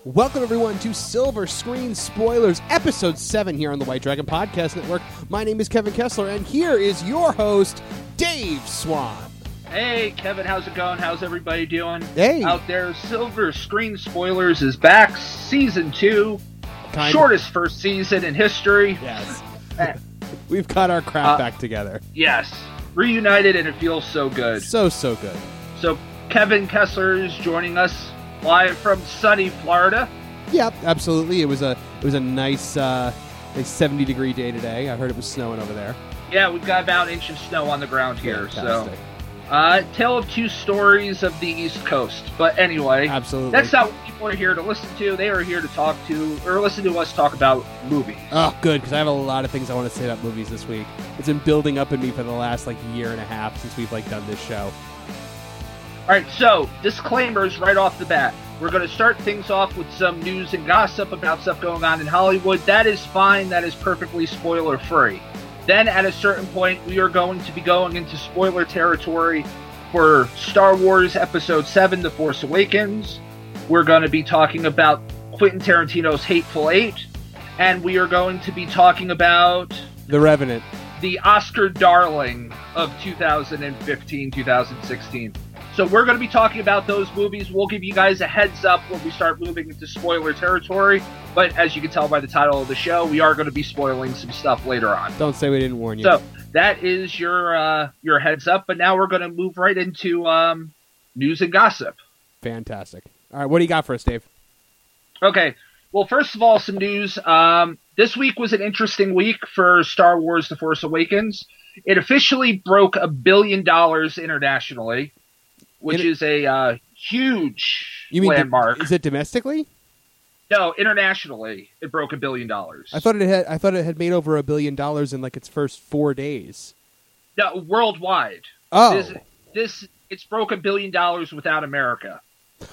Welcome, everyone, to Silver Screen Spoilers, Episode 7 here on the White Dragon Podcast Network. My name is Kevin Kessler, and here is your host, Dave Swan. Hey, Kevin, how's it going? How's everybody doing? Hey. Out there, Silver Screen Spoilers is back, Season 2, shortest first season in history. Yes. We've got our crap back together. Yes. Reunited, and it feels so good. So good. So, Kevin Kessler is joining us live from sunny Florida. Yep, absolutely. It was a nice 70-degree day today. I heard it was snowing over there. Yeah, we've got about an inch of snow on the ground here. Fantastic. So, tale of two stories of the East Coast. But anyway, absolutely, that's not what people are here to listen to. They are here to talk to, or listen to us talk about movies. Oh, good, because I have a lot of things I want to say about movies this week. It's been building up in me for the last year and a half since we've done this show. Alright, so, disclaimers right off the bat. We're going to start things off with some news and gossip about stuff going on in Hollywood. That is fine. That is perfectly spoiler-free. Then, at a certain point, we are going to be going into spoiler territory for Star Wars Episode 7, The Force Awakens. We're going to be talking about Quentin Tarantino's Hateful Eight. And we are going to be talking about The Revenant, the Oscar darling of 2015-2016. So we're going to be talking about those movies. We'll give you guys a heads up when we start moving into spoiler territory. But as you can tell by the title of the show, we are going to be spoiling some stuff later on. Don't say we didn't warn you. So that is your heads up. But now we're going to move right into news and gossip. Fantastic. All right, what do you got for us, Dave? Okay. Well, first of all, some news. This week was an interesting week for Star Wars The Force Awakens. It officially broke $1 billion internationally, which is a huge landmark. Is it domestically? No, internationally, it broke $1 billion. I thought it had made over $1 billion in its first 4 days. No, worldwide. Oh, it's broke $1 billion without America.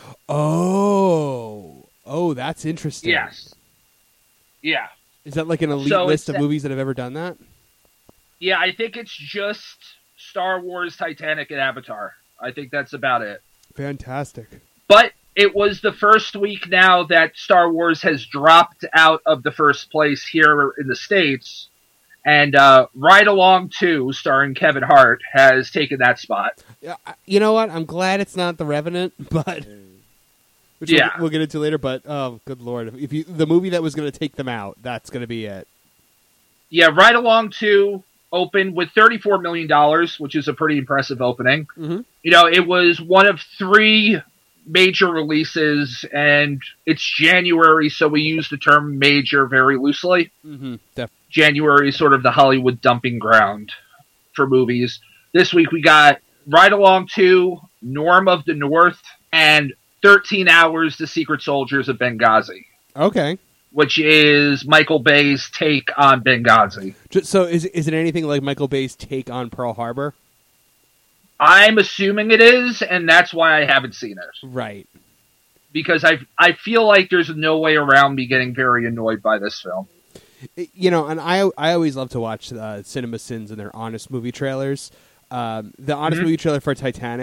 Oh, that's interesting. Yes. Yeah. Is that an elite list of movies that have ever done that? Yeah, I think it's just Star Wars, Titanic, and Avatar. I think that's about it. Fantastic. But it was the first week now that Star Wars has dropped out of the first place here in the States. And Ride Along 2, starring Kevin Hart, has taken that spot. Yeah, you know what? I'm glad it's not The Revenant, but which we'll get into later. But oh, good lord! The movie that was going to take them out, that's going to be it. Yeah, Ride Along 2 opened with $34 million, which is a pretty impressive opening. Mm-hmm. It was one of 3 major releases, and it's January, so we use the term major very loosely. Mm-hmm. January is sort of the Hollywood dumping ground for movies. This week we got Ride Along 2, Norm of the North, and 13 Hours, The Secret Soldiers of Benghazi. Okay. Which is Michael Bay's take on Benghazi. So is it anything like Michael Bay's take on Pearl Harbor? I'm assuming it is, and that's why I haven't seen it. Right. Because I feel like there's no way around me getting very annoyed by this film. And I always love to watch CinemaSins and their honest movie trailers. The honest movie trailer for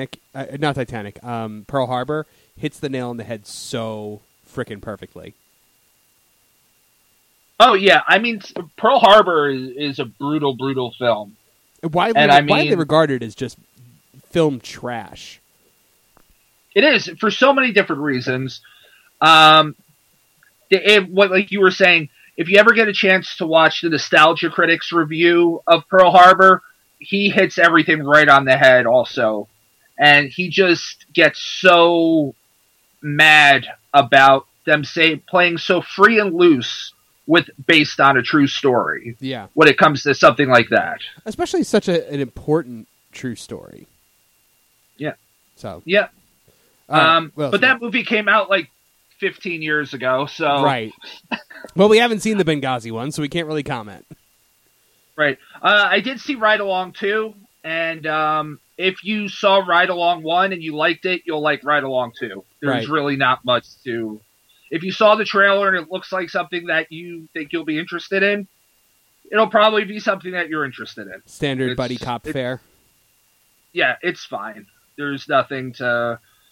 Pearl Harbor hits the nail on the head so frickin' perfectly. Oh, yeah. I mean, Pearl Harbor is a brutal, brutal film. Widely regarded as just film trash. It is, for so many different reasons. Like you were saying, if you ever get a chance to watch the Nostalgia Critics review of Pearl Harbor, he hits everything right on the head also. And he just gets so mad about them playing so free and loose based on a true story. Yeah. When it comes to something like that. Especially such an important true story. Yeah. So. Yeah. But that movie came out 15 years ago, so... Right. Well, we haven't seen the Benghazi one, so we can't really comment. Right. I did see Ride Along 2, and if you saw Ride Along 1 and you liked it, you'll like Ride Along 2. There's really not much to... If you saw the trailer and it looks like something that you think you'll be interested in, it'll probably be something that you're interested in. Standard buddy cop fare. Yeah, it's fine. There's nothing to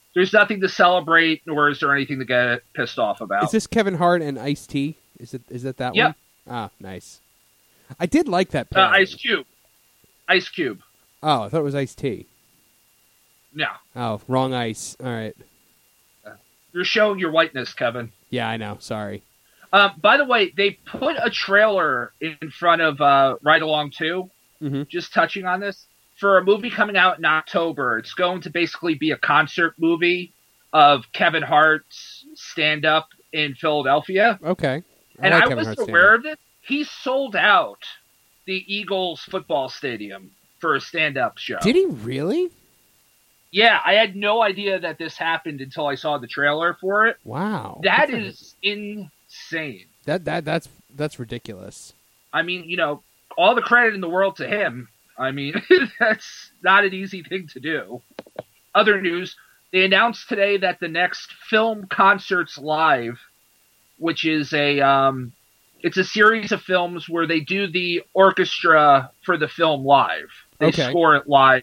there's nothing to celebrate, nor is there anything to get pissed off about. Is this Kevin Hart and Ice-T? Is it that Yep. one? Ah, nice. I did like that pairing. Ice Cube. Oh, I thought it was Ice-T. No. Oh, wrong ice. All right. You're showing your whiteness, Kevin. Yeah, I know. Sorry. By the way, they put a trailer in front of Ride Along 2, just touching on this, for a movie coming out in October. It's going to basically be a concert movie of Kevin Hart's stand-up in Philadelphia. Okay. And like I Kevin was Hart's aware stand-up. of it. He sold out the Eagles football stadium for a stand-up show. Did he really? Yeah, I had no idea that this happened until I saw the trailer for it. Wow. That is insane. That's ridiculous. I mean, all the credit in the world to him. I mean, that's not an easy thing to do. Other news, they announced today that the next Film Concerts Live, which is it's a series of films where they do the orchestra for the film live. They score it live.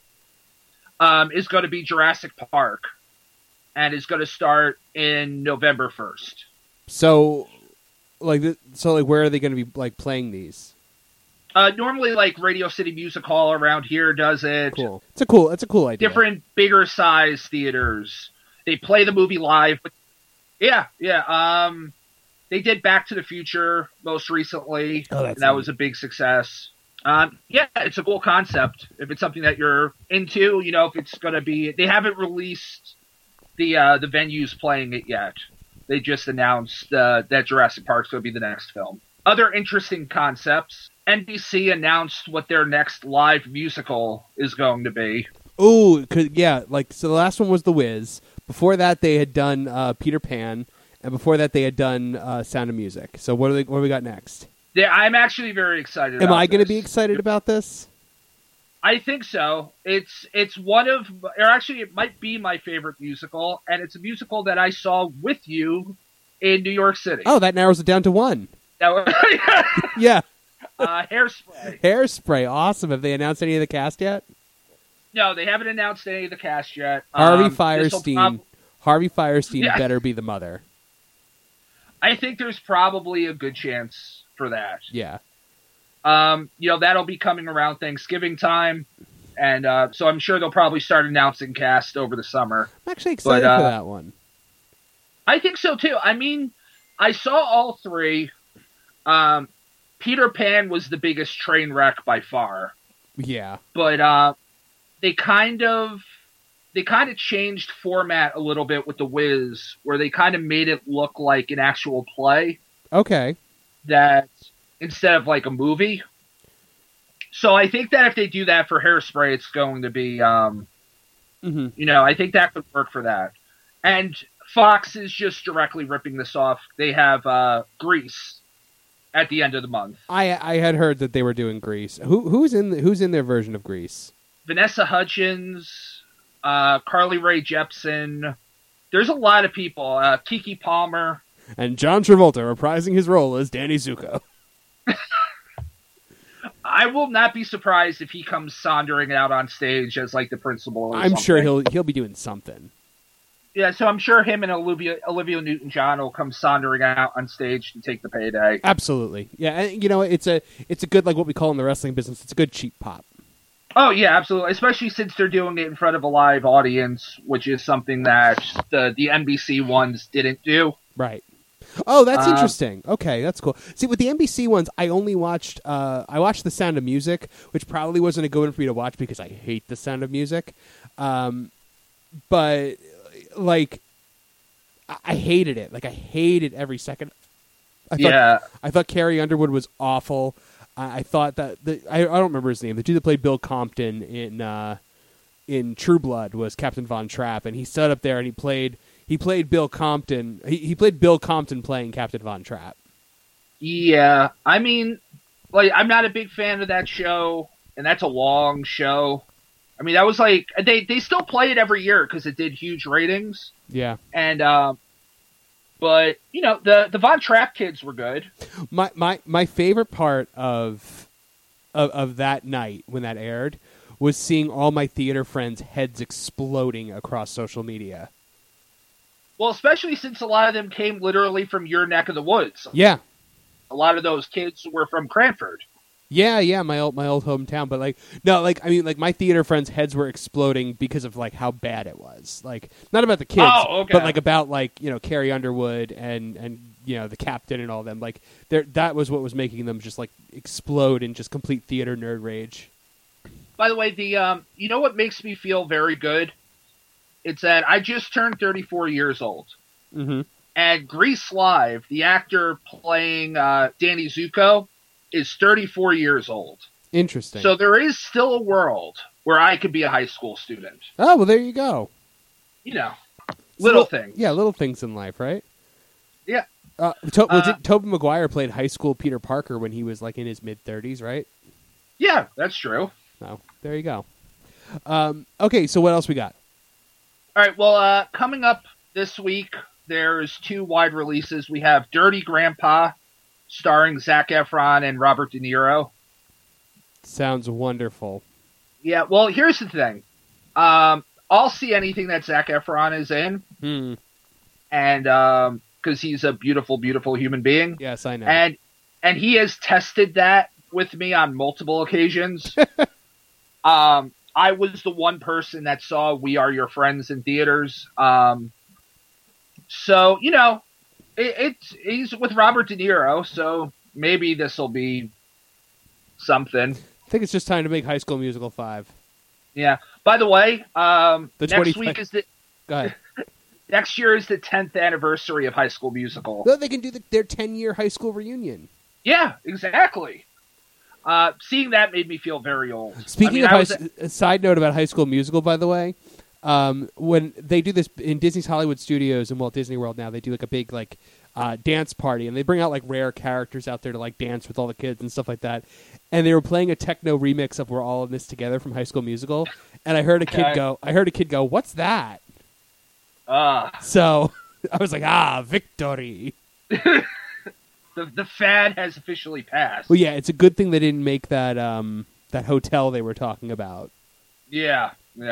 Is going to be Jurassic Park, and is going to start in November 1st. So, where are they going to be playing these? Normally, Radio City Music Hall around here does it. Cool. It's a cool idea. Different, bigger size theaters. They play the movie live. But yeah. They did Back to the Future most recently. Oh, and that was a big success. Yeah, it's a cool concept. If it's something that you're into, if it's going to be... They haven't released the venues playing it yet. They just announced that Jurassic Park's going to be the next film. Other interesting concepts. NBC announced what their next live musical is going to be. Oh, yeah. So the last one was The Wiz. Before that, they had done Peter Pan. And before that, they had done Sound of Music. So what do we got next? Yeah, I'm actually very excited. Am I going to be excited about this? I think so. It's one of, or actually, it might be my favorite musical, and it's a musical that I saw with you in New York City. Oh, that narrows it down to one. Yeah. Hairspray. Hairspray, awesome. Have they announced any of the cast yet? No, they haven't announced any of the cast yet. Harvey Fierstein. Harvey Fierstein Yeah. better be the mother. I think there's probably a good chance for that. Yeah. That'll be coming around Thanksgiving time, and so I'm sure they'll probably start announcing cast over the summer. I'm actually excited for that one. I think so too. I mean, I saw all three. Peter Pan was the biggest train wreck by far. Yeah. But they kind of changed format a little bit with The Wiz, where they kind of made it look like an actual play. Okay. That instead of like a movie. So I think that if they do that for Hairspray, it's going to be, I think that could work for that. And Fox is just directly ripping this off. They have Grease at the end of the month. I had heard that they were doing Grease. Who's in their version of Grease? Vanessa Hudgens, Carly Rae Jepsen. There's a lot of people. Keke Palmer. And John Travolta reprising his role as Danny Zuko. I will not be surprised if he comes sauntering out on stage as like the principal or I'm something. sure he'll be doing something. Yeah, so I'm sure him and Olivia Newton-John will come sauntering out on stage to take the payday. Absolutely. Yeah, and it's a good, like what we call in the wrestling business, it's a good cheap pop. Oh, yeah, absolutely. Especially since they're doing it in front of a live audience, which is something that the NBC ones didn't do. Right. Oh, that's interesting. Okay, that's cool. See, with the NBC ones, I only watched The Sound of Music, which probably wasn't a good one for me to watch because I hate The Sound of Music. But like, I hated it. Like, I hated every second. I thought Carrie Underwood was awful. I thought that I don't remember his name. The dude that played Bill Compton in True Blood was Captain Von Trapp, and he stood up there and he played Bill Compton. He played Bill Compton playing Captain Von Trapp. Yeah, I mean, like, I'm not a big fan of that show, and that's a long show. I mean, that was like they still play it every year because it did huge ratings. Yeah, and but the Von Trapp kids were good. My favorite part of that night when that aired was seeing all my theater friends' heads exploding across social media. Well, especially since a lot of them came literally from your neck of the woods. Yeah. A lot of those kids were from Cranford. Yeah, my old hometown, but my theater friends' heads were exploding because of like how bad it was. Like not about the kids, but like about Carrie Underwood and the captain and all them. Like that was what was making them just like explode in just complete theater nerd rage. By the way, you know what makes me feel very good? It's that I just turned 34 years old. Mm-hmm. And Grease Live, the actor playing Danny Zuko, is 34 years old. Interesting. So there is still a world where I could be a high school student. Oh, well, there you go. Little things. Yeah, little things in life, right? Yeah. Tobey Maguire played high school Peter Parker when he was like in his mid-30s, right? Yeah, that's true. Oh, there you go. Okay, so what else we got? All right, well, coming up this week, there's 2 wide releases. We have Dirty Grandpa, starring Zac Efron and Robert De Niro. Sounds wonderful. Yeah, well, here's the thing. I'll see anything that Zac Efron is in. And because he's a beautiful, beautiful human being. Yes, I know. And he has tested that with me on multiple occasions. I was the one person that saw We Are Your Friends in theaters. So, he's with Robert De Niro, so maybe this will be something. I think it's just time to make High School Musical 5. Yeah. By the way, next week is the... Go ahead. Next year is the 10th anniversary of High School Musical. No, they can do their 10-year high school reunion. Yeah, exactly. Seeing that made me feel very old. Speaking of a side note about High School Musical, by the way, when they do this in Disney's Hollywood Studios and Walt Disney World now, they do like a big dance party, and they bring out like rare characters out there to like dance with all the kids and stuff like that. And they were playing a techno remix of "We're All in This Together" from High School Musical, and I heard a kid go, "What's that?" So I was like, victory. The fad has officially passed. Well, yeah, it's a good thing they didn't make that that hotel they were talking about. Yeah.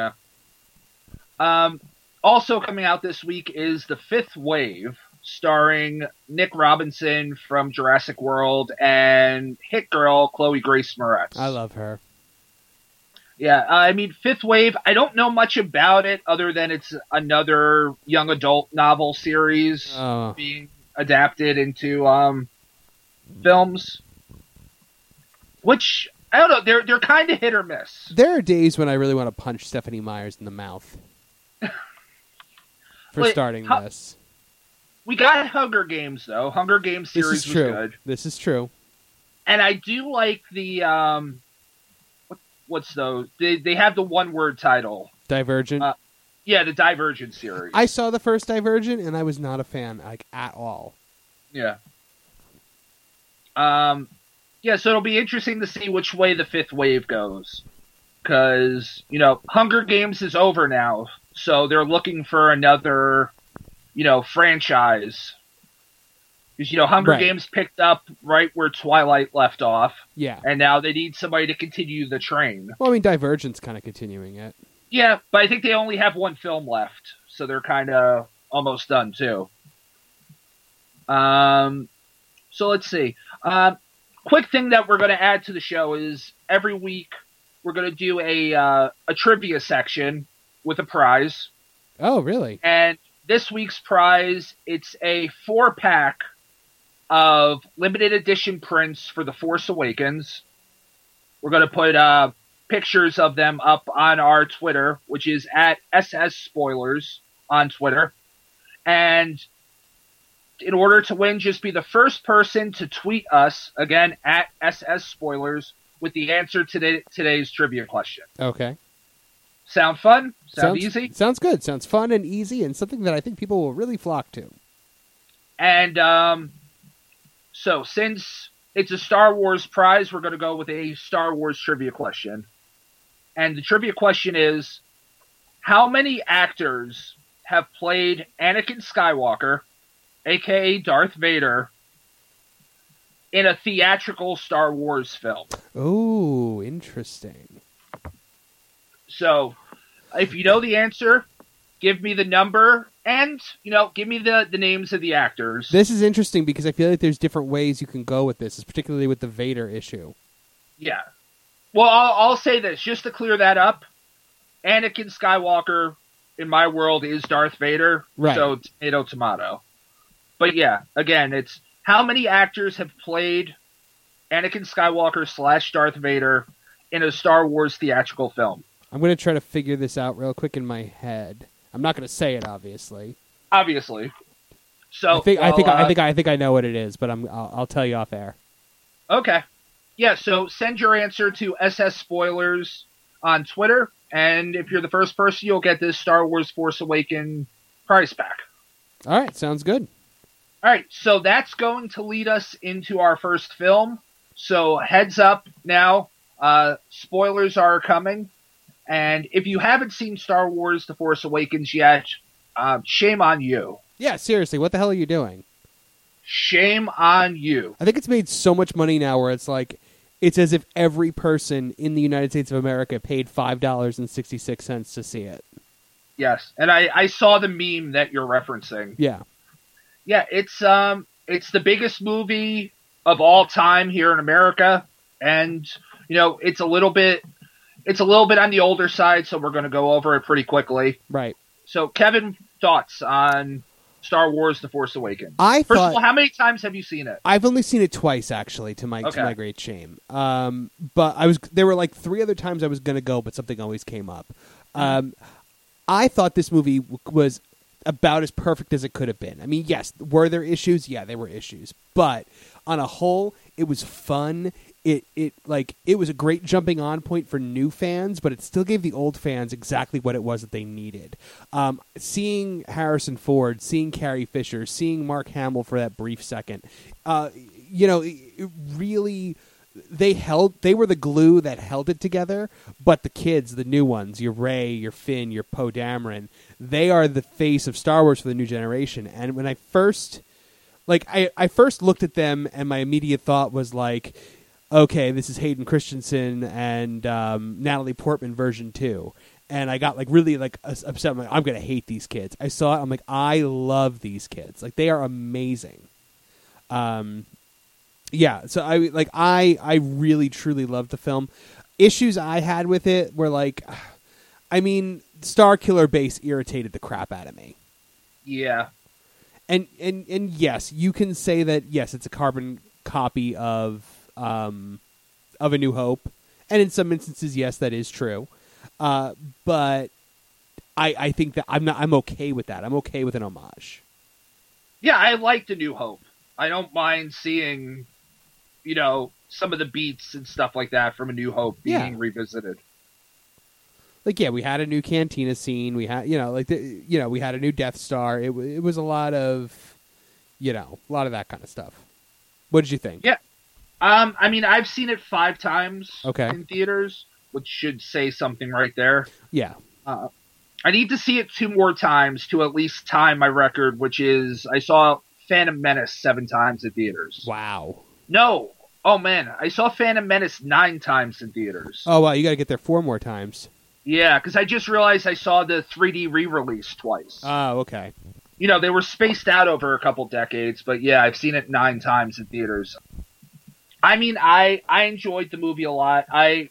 Also coming out this week is The Fifth Wave, starring Nick Robinson from Jurassic World and hit girl Chloe Grace Moretz. I love her. Yeah, Fifth Wave, I don't know much about it other than it's another young adult novel series being adapted into films, which I don't know. They're kind of hit or miss. There are days when I really want to punch Stephanie Myers in the mouth for starting this. We got Hunger Games though. Hunger Games series was good. This is true. And I do like the what's those? They have the one-word title. Divergent. Yeah, the Divergent series. I saw the first Divergent and I was not a fan at all. Yeah. So it'll be interesting to see which way the Fifth Wave goes. Because, Hunger Games is over now, so they're looking for another, franchise. Because, Hunger Games picked up right where Twilight left off. Yeah. And now they need somebody to continue the train. Well, Divergent's kind of continuing it. Yeah, but I think they only have one film left, so they're kind of almost done, too. So let's see. Quick thing that we're going to add to the show is every week we're going to do a trivia section with a prize. Oh, really? And this week's prize, it's a 4-pack of limited edition prints for The Force Awakens. We're going to put pictures of them up on our Twitter, which is at SS Spoilers on Twitter. And in order to win, just be the first person to tweet us, again, at SS Spoilers, with the answer to today's trivia question. Okay. Sound fun? Sound easy? Sounds good. Sounds fun and easy and something that I think people will really flock to. And so since it's a Star Wars prize, we're going to go with a Star Wars trivia question. And the trivia question is, how many actors have played Anakin Skywalker, a.k.a. Darth Vader, in a theatrical Star Wars film? Oh, interesting. So, if you know the answer, give me the number, and, give me the names of the actors. This is interesting because I feel like there's different ways you can go with this, particularly with the Vader issue. Yeah. Well, I'll say this, just to clear that up. Anakin Skywalker, in my world, is Darth Vader. Right. So, tomato. But yeah, again, it's how many actors have played Anakin Skywalker / Darth Vader in a Star Wars theatrical film? I'm going to try to figure this out real quick in my head. I'm not going to say it, obviously. So I think I know what it is, but I'll tell you off air. Okay. Yeah, so send your answer to SS Spoilers on Twitter, and if you're the first person, you'll get this Star Wars Force Awakens prize pack. All right, sounds good. All right, so that's going to lead us into our first film. So heads up now, spoilers are coming. And if you haven't seen Star Wars The Force Awakens yet, shame on you. Yeah, seriously, what the hell are you doing? Shame on you. I think it's made so much money now where it's like, it's as if every person in the United States of America paid $5.66 to see it. Yes, and I saw the meme that you're referencing. Yeah. Yeah, it's the biggest movie of all time here in America, and it's a little bit on the older side, so we're going to go over it pretty quickly. Right. So, Kevin, thoughts on Star Wars: The Force Awakens? First of all, how many times have you seen it? I've only seen it twice, actually, to my great shame. But there were like 3 other times I was going to go, but something always came up. I thought this movie was about as perfect as it could have been. I mean, yes, were there issues? Yeah, there were issues. But on a whole, it was fun. It was a great jumping on point for new fans, but it still gave the old fans exactly what it was that they needed. Seeing Harrison Ford, seeing Carrie Fisher, seeing Mark Hamill for that brief second, it really, they were the glue that held it together. But the kids, the new ones, your Rey, your Finn, your Poe Dameron, they are the face of Star Wars for the new generation. And when I first looked at them, and my immediate thought was like, okay, this is Hayden Christensen and Natalie Portman version 2. And I got really upset. I'm like, I'm going to hate these kids. I saw it. I'm like, I love these kids. Like, they are amazing. Yeah. So I really, truly loved the film. Issues I had with it were Star Killer Base irritated the crap out of me. Yeah. And yes, you can say that, yes, it's a carbon copy of A New Hope, and in some instances, yes, that is true. But I think that I'm okay with that. I'm okay with an homage. Yeah, I liked A New Hope. I don't mind seeing, some of the beats and stuff like that from A New Hope being revisited. We had a new cantina scene. We had, we had a new Death Star. It was a lot of that kind of stuff. What did you think? Yeah. I've seen it 5 times in theaters, which should say something right there. Yeah. I need to see it 2 more times to at least tie my record, which is I saw Phantom Menace 7 times in theaters. Wow. No. Oh, man. I saw Phantom Menace 9 times in theaters. Oh, wow. You got to get there 4 more times. Yeah, because I just realized I saw the 3D re-release twice. Oh, okay. They were spaced out over a couple decades, but yeah, I've seen it 9 times in theaters. I enjoyed the movie a lot. I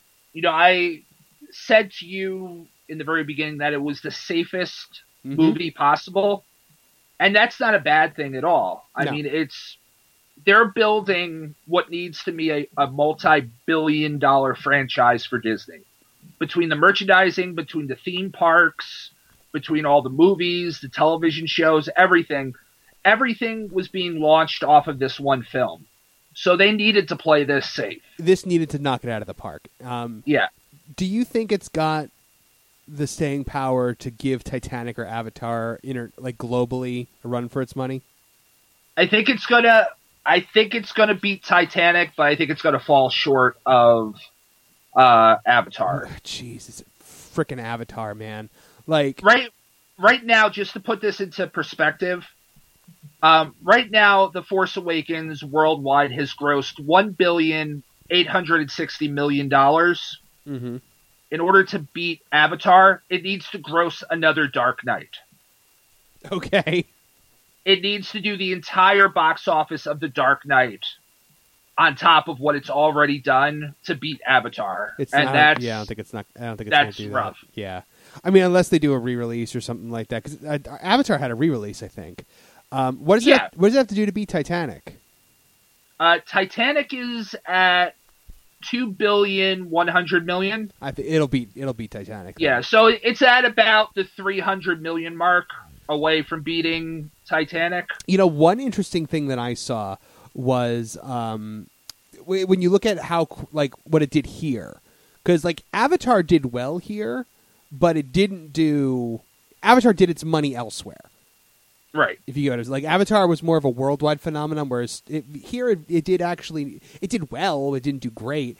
said to you in the very beginning that it was the safest movie possible, and that's not a bad thing at all. They're building what needs to be a multi-billion-dollar franchise for Disney. Between the merchandising, between the theme parks, between all the movies, the television shows, everything was being launched off of this one film. So they needed to play this safe. This needed to knock it out of the park. Yeah. Do you think it's got the staying power to give Titanic or Avatar globally a run for its money? I think it's gonna beat Titanic, but I think it's gonna fall short of Avatar. Jeez, it's freaking Avatar, man. Right now, just to put this into perspective, right now The Force Awakens worldwide has grossed $1,860,000,000. Mm-hmm. in order to beat Avatar, it needs to gross another Dark Knight. Okay. It needs to do the entire box office of The Dark Knight on top of what it's already done to beat Avatar. I don't think it's going to do rough. that. Yeah. I mean, unless they do a re-release or something like that. Because Avatar had a re-release, I think. What does it have to do to beat Titanic? Titanic is at $2,100,000,000. I think it'll beat Titanic. Yeah, so it's at about the 300 million mark away from beating Titanic. You know, one interesting thing that I saw was when you look at how what it did here, because Avatar did well here, but it didn't do. Avatar did its money elsewhere. Right. If you go to Avatar was more of a worldwide phenomenon, whereas it did well. It didn't do great.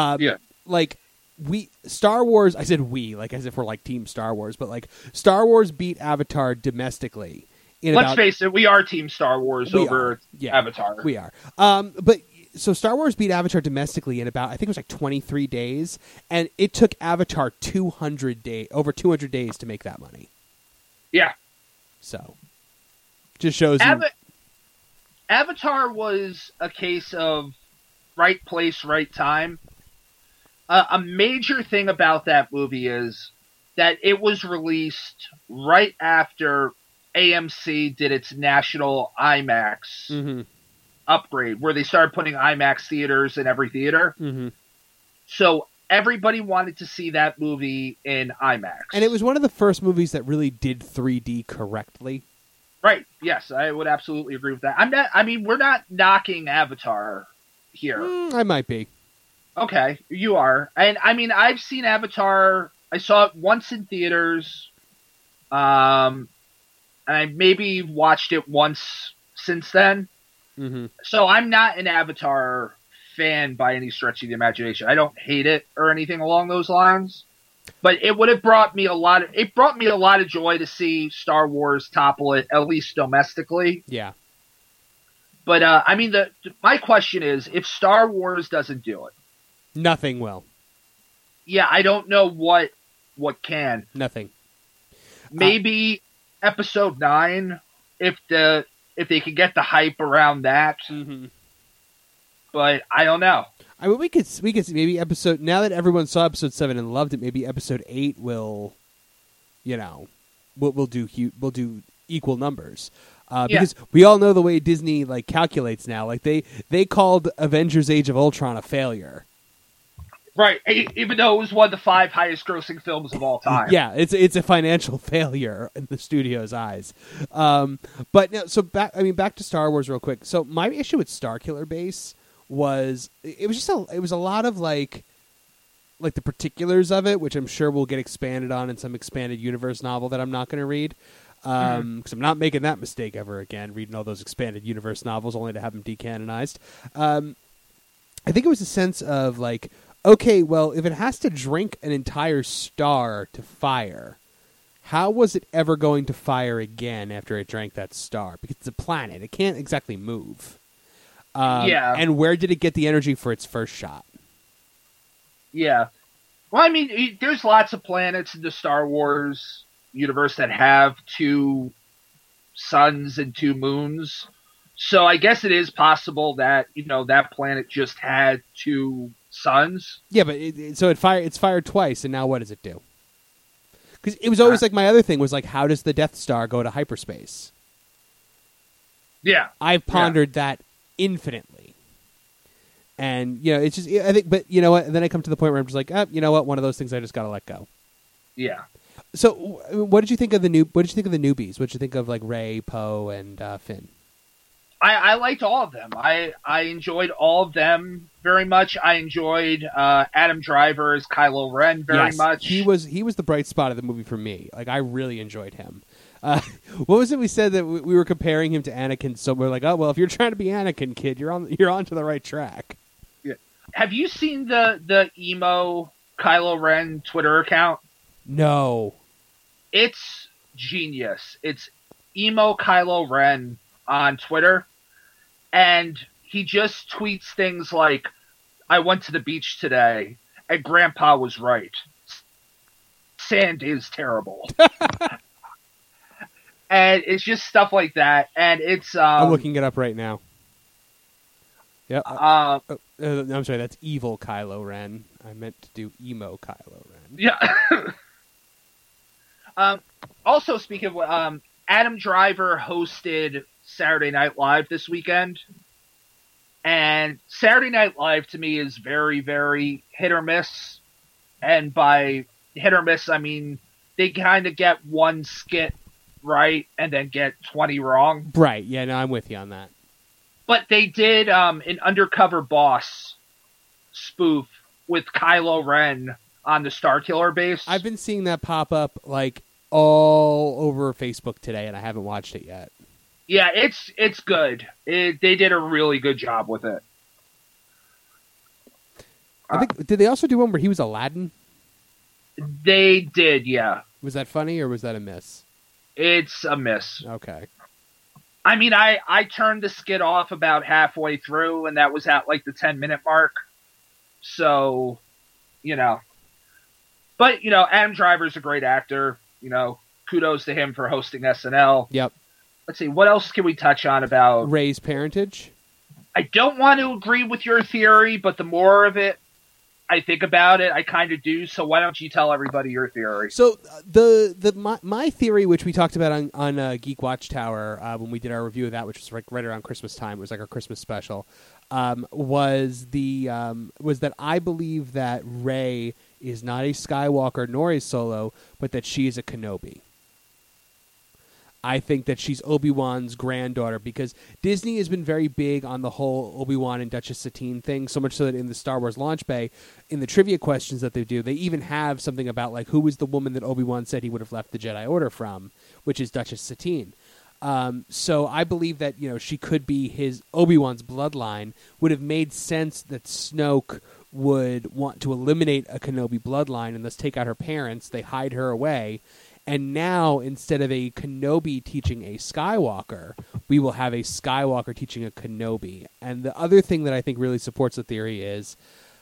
Star Wars. I said we, as if we're Team Star Wars, but Star Wars beat Avatar domestically. Let's face it, we are Team Star Wars over Avatar. We are. But so Star Wars beat Avatar domestically in about, I think it was 23 days, and it took Avatar over 200 days to make that money. Yeah. So. Just shows you. Avatar was a case of right place, right time. A major thing about that movie is that it was released right after AMC did its national IMAX upgrade, where they started putting IMAX theaters in every theater. Mm-hmm. So everybody wanted to see that movie in IMAX. And it was one of the first movies that really did 3D correctly. Right. Yes, I would absolutely agree with that. We're not knocking Avatar here. I might be. Okay, you are. And I've seen Avatar. I saw it once in theaters. And I maybe watched it once since then. Mm-hmm. So I'm not an Avatar fan by any stretch of the imagination. I don't hate it or anything along those lines. But it would have brought me a lot of joy to see Star Wars topple it, at least domestically. Yeah. But my question is, if Star Wars doesn't do it, nothing will. Yeah, I don't know what can. Nothing. Maybe Episode 9, if they could get the hype around that. Mm-hmm. But I don't know. I mean, we could maybe now that everyone saw Episode 7 and loved it, maybe Episode 8 will, we'll do equal numbers. Because we all know the way Disney calculates now. They called Avengers: Age of Ultron a failure. Right, even though it was one of the 5 highest grossing films of all time. Yeah, it's a financial failure in the studio's eyes. But no, so back to Star Wars real quick. So my issue with Starkiller Base was it was a lot of the particulars of it, which I'm sure will get expanded on in some expanded universe novel that I'm not going to read. Because I'm not making that mistake ever again, reading all those expanded universe novels only to have them decanonized. I think it was a sense of okay, well, if it has to drink an entire star to fire, how was it ever going to fire again after it drank that star? Because it's a planet. It can't exactly move. And where did it get the energy for its first shot? Yeah. Well, there's lots of planets in the Star Wars universe that have 2 suns and 2 moons. So I guess it is possible that, that planet just had 2 suns. Yeah, but it's fired twice, and now what does it do? Because it was always my other thing was how does the Death Star go to hyperspace? Yeah. I've pondered that infinitely. And, it's just, I think, but you know what? And then I come to the point where I'm just you know what? One of those things I just got to let go. Yeah. So, what did you think of the newbies? What did you think of Rey, Poe, and Finn? I liked all of them. I enjoyed all of them very much. I enjoyed Adam Driver as Kylo Ren very much. He was the bright spot of the movie for me. I really enjoyed him. What was it we said that we were comparing him to Anakin? So we're oh well, if you're trying to be Anakin, kid, you're on to the right track. Yeah. Have you seen the emo Kylo Ren Twitter account? No. It's genius. It's emo Kylo Ren on Twitter, and he just tweets things like, "I went to the beach today, and Grandpa was right. sand is terrible. And it's just stuff like that. And it's... I'm looking it up right now. Yeah. I'm sorry, that's evil Kylo Ren. I meant to do emo Kylo Ren. Yeah. Also, speaking of... Adam Driver hosted Saturday Night Live this weekend. And Saturday Night Live, to me, is very, very hit or miss. And by hit or miss, I mean they kind of get one skit right and then get 20 wrong. Right, yeah, no, I'm with you on that. But they did an Undercover Boss spoof with Kylo Ren on the Starkiller base. I've been seeing that pop up like all over Facebook today, and I haven't watched it yet. Yeah, it's good. They did a really good job with it. I think did they also do one where he was Aladdin? They did, yeah. Was that funny or was that a miss? It's a miss. Okay. I mean, I turned the skit off about halfway through, and that was at like the 10-minute mark. So, you know. But, you know, Adam Driver's a great actor. You know, kudos to him for hosting SNL. Yep. Let's see, what else can we touch on about... Rey's parentage? I don't want to agree with your theory, but the more of it I think about it, I kind of do. So why don't you tell everybody your theory? So my theory, which we talked about on Geek Watchtower when we did our review of that, which was like right around Christmas time, it was like our Christmas special, was that I believe that Rey is not a Skywalker nor a Solo, but that she is a Kenobi. I think that she's Obi-Wan's granddaughter because Disney has been very big on the whole Obi-Wan and Duchess Satine thing, so much so that in the Star Wars launch bay, in the trivia questions that they do, they even have something about like who was the woman that Obi-Wan said he would have left the Jedi Order from, which is Duchess Satine. So I believe that, you know, she could be his Obi-Wan's bloodline. Would have made sense that Snoke would want to eliminate a Kenobi bloodline and thus take out her parents. They hide her away. And now, instead of a Kenobi teaching a Skywalker, we will have a Skywalker teaching a Kenobi. And the other thing that I think really supports the theory is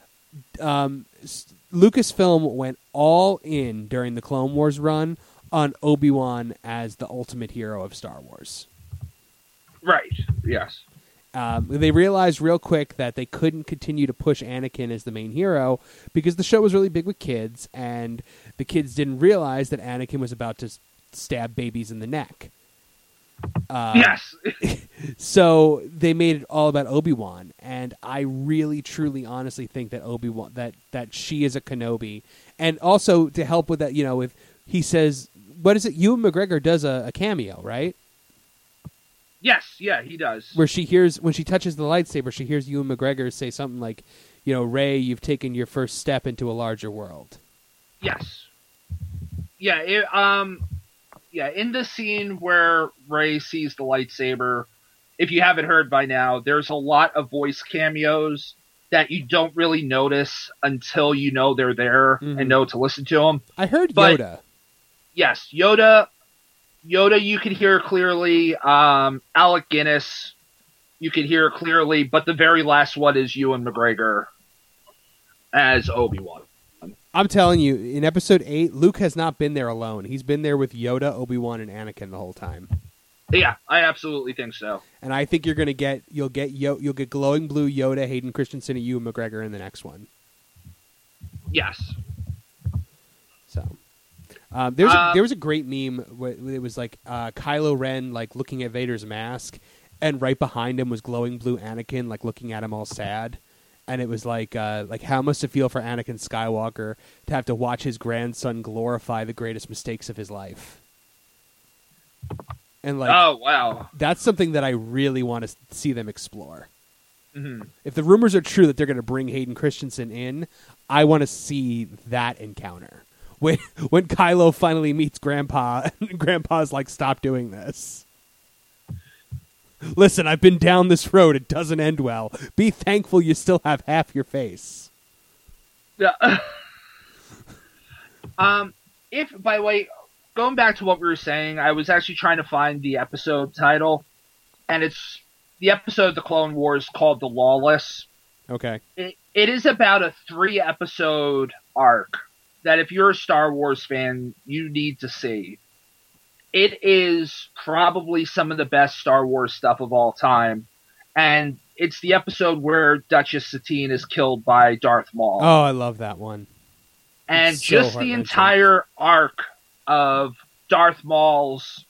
Lucasfilm went all in during the Clone Wars run on Obi-Wan as the ultimate hero of Star Wars. Right, yes. They realized real quick that they couldn't continue to push Anakin as the main hero because the show was really big with kids, and the kids didn't realize that Anakin was about to stab babies in the neck. Yes. So they made it all about Obi-Wan, and I really, truly, honestly think that Obi-Wan that she is a Kenobi, and also to help with that, you know, if he says, "What is it?" Ewan McGregor does a cameo, right? Yes, yeah, he does. Where she hears, when she touches the lightsaber, she hears Ewan McGregor say something like, you know, Rey, you've taken your first step into a larger world. Yes. Yeah, in the scene where Rey sees the lightsaber, if you haven't heard by now, there's a lot of voice cameos that you don't really notice until you know they're there and know to listen to them. I heard Yoda. Yes, Yoda, you can hear clearly. Alec Guinness, you can hear clearly. But the very last one is Ewan McGregor as Obi-Wan. I'm telling you, in Episode 8, Luke has not been there alone. He's been there with Yoda, Obi-Wan, and Anakin the whole time. Yeah, I absolutely think so. And I think you'll get glowing blue Yoda, Hayden Christensen, and Ewan McGregor in the next one. Yes. So. There was a great meme where it was like Kylo Ren like looking at Vader's mask, and right behind him was glowing blue Anakin like looking at him all sad, and it was like how must it feel for Anakin Skywalker to have to watch his grandson glorify the greatest mistakes of his life. And like, oh wow, that's something that I really want to see them explore. Mm-hmm. If the rumors are true that they're going to bring Hayden Christensen in, I want to see that encounter. When Kylo finally meets Grandpa, and Grandpa's like, stop doing this. Listen, I've been down this road. It doesn't end well. Be thankful you still have half your face. Yeah. If, by the way, going back to what we were saying, I was actually trying to find the episode title, and it's the episode of the Clone Wars called The Lawless. Okay. It is about a 3-episode arc that if you're a Star Wars fan, you need to see. It is probably some of the best Star Wars stuff of all time. And it's the episode where Duchess Satine is killed by Darth Maul. Oh, I love that one. And it's just so the entire arc of Darth Maul's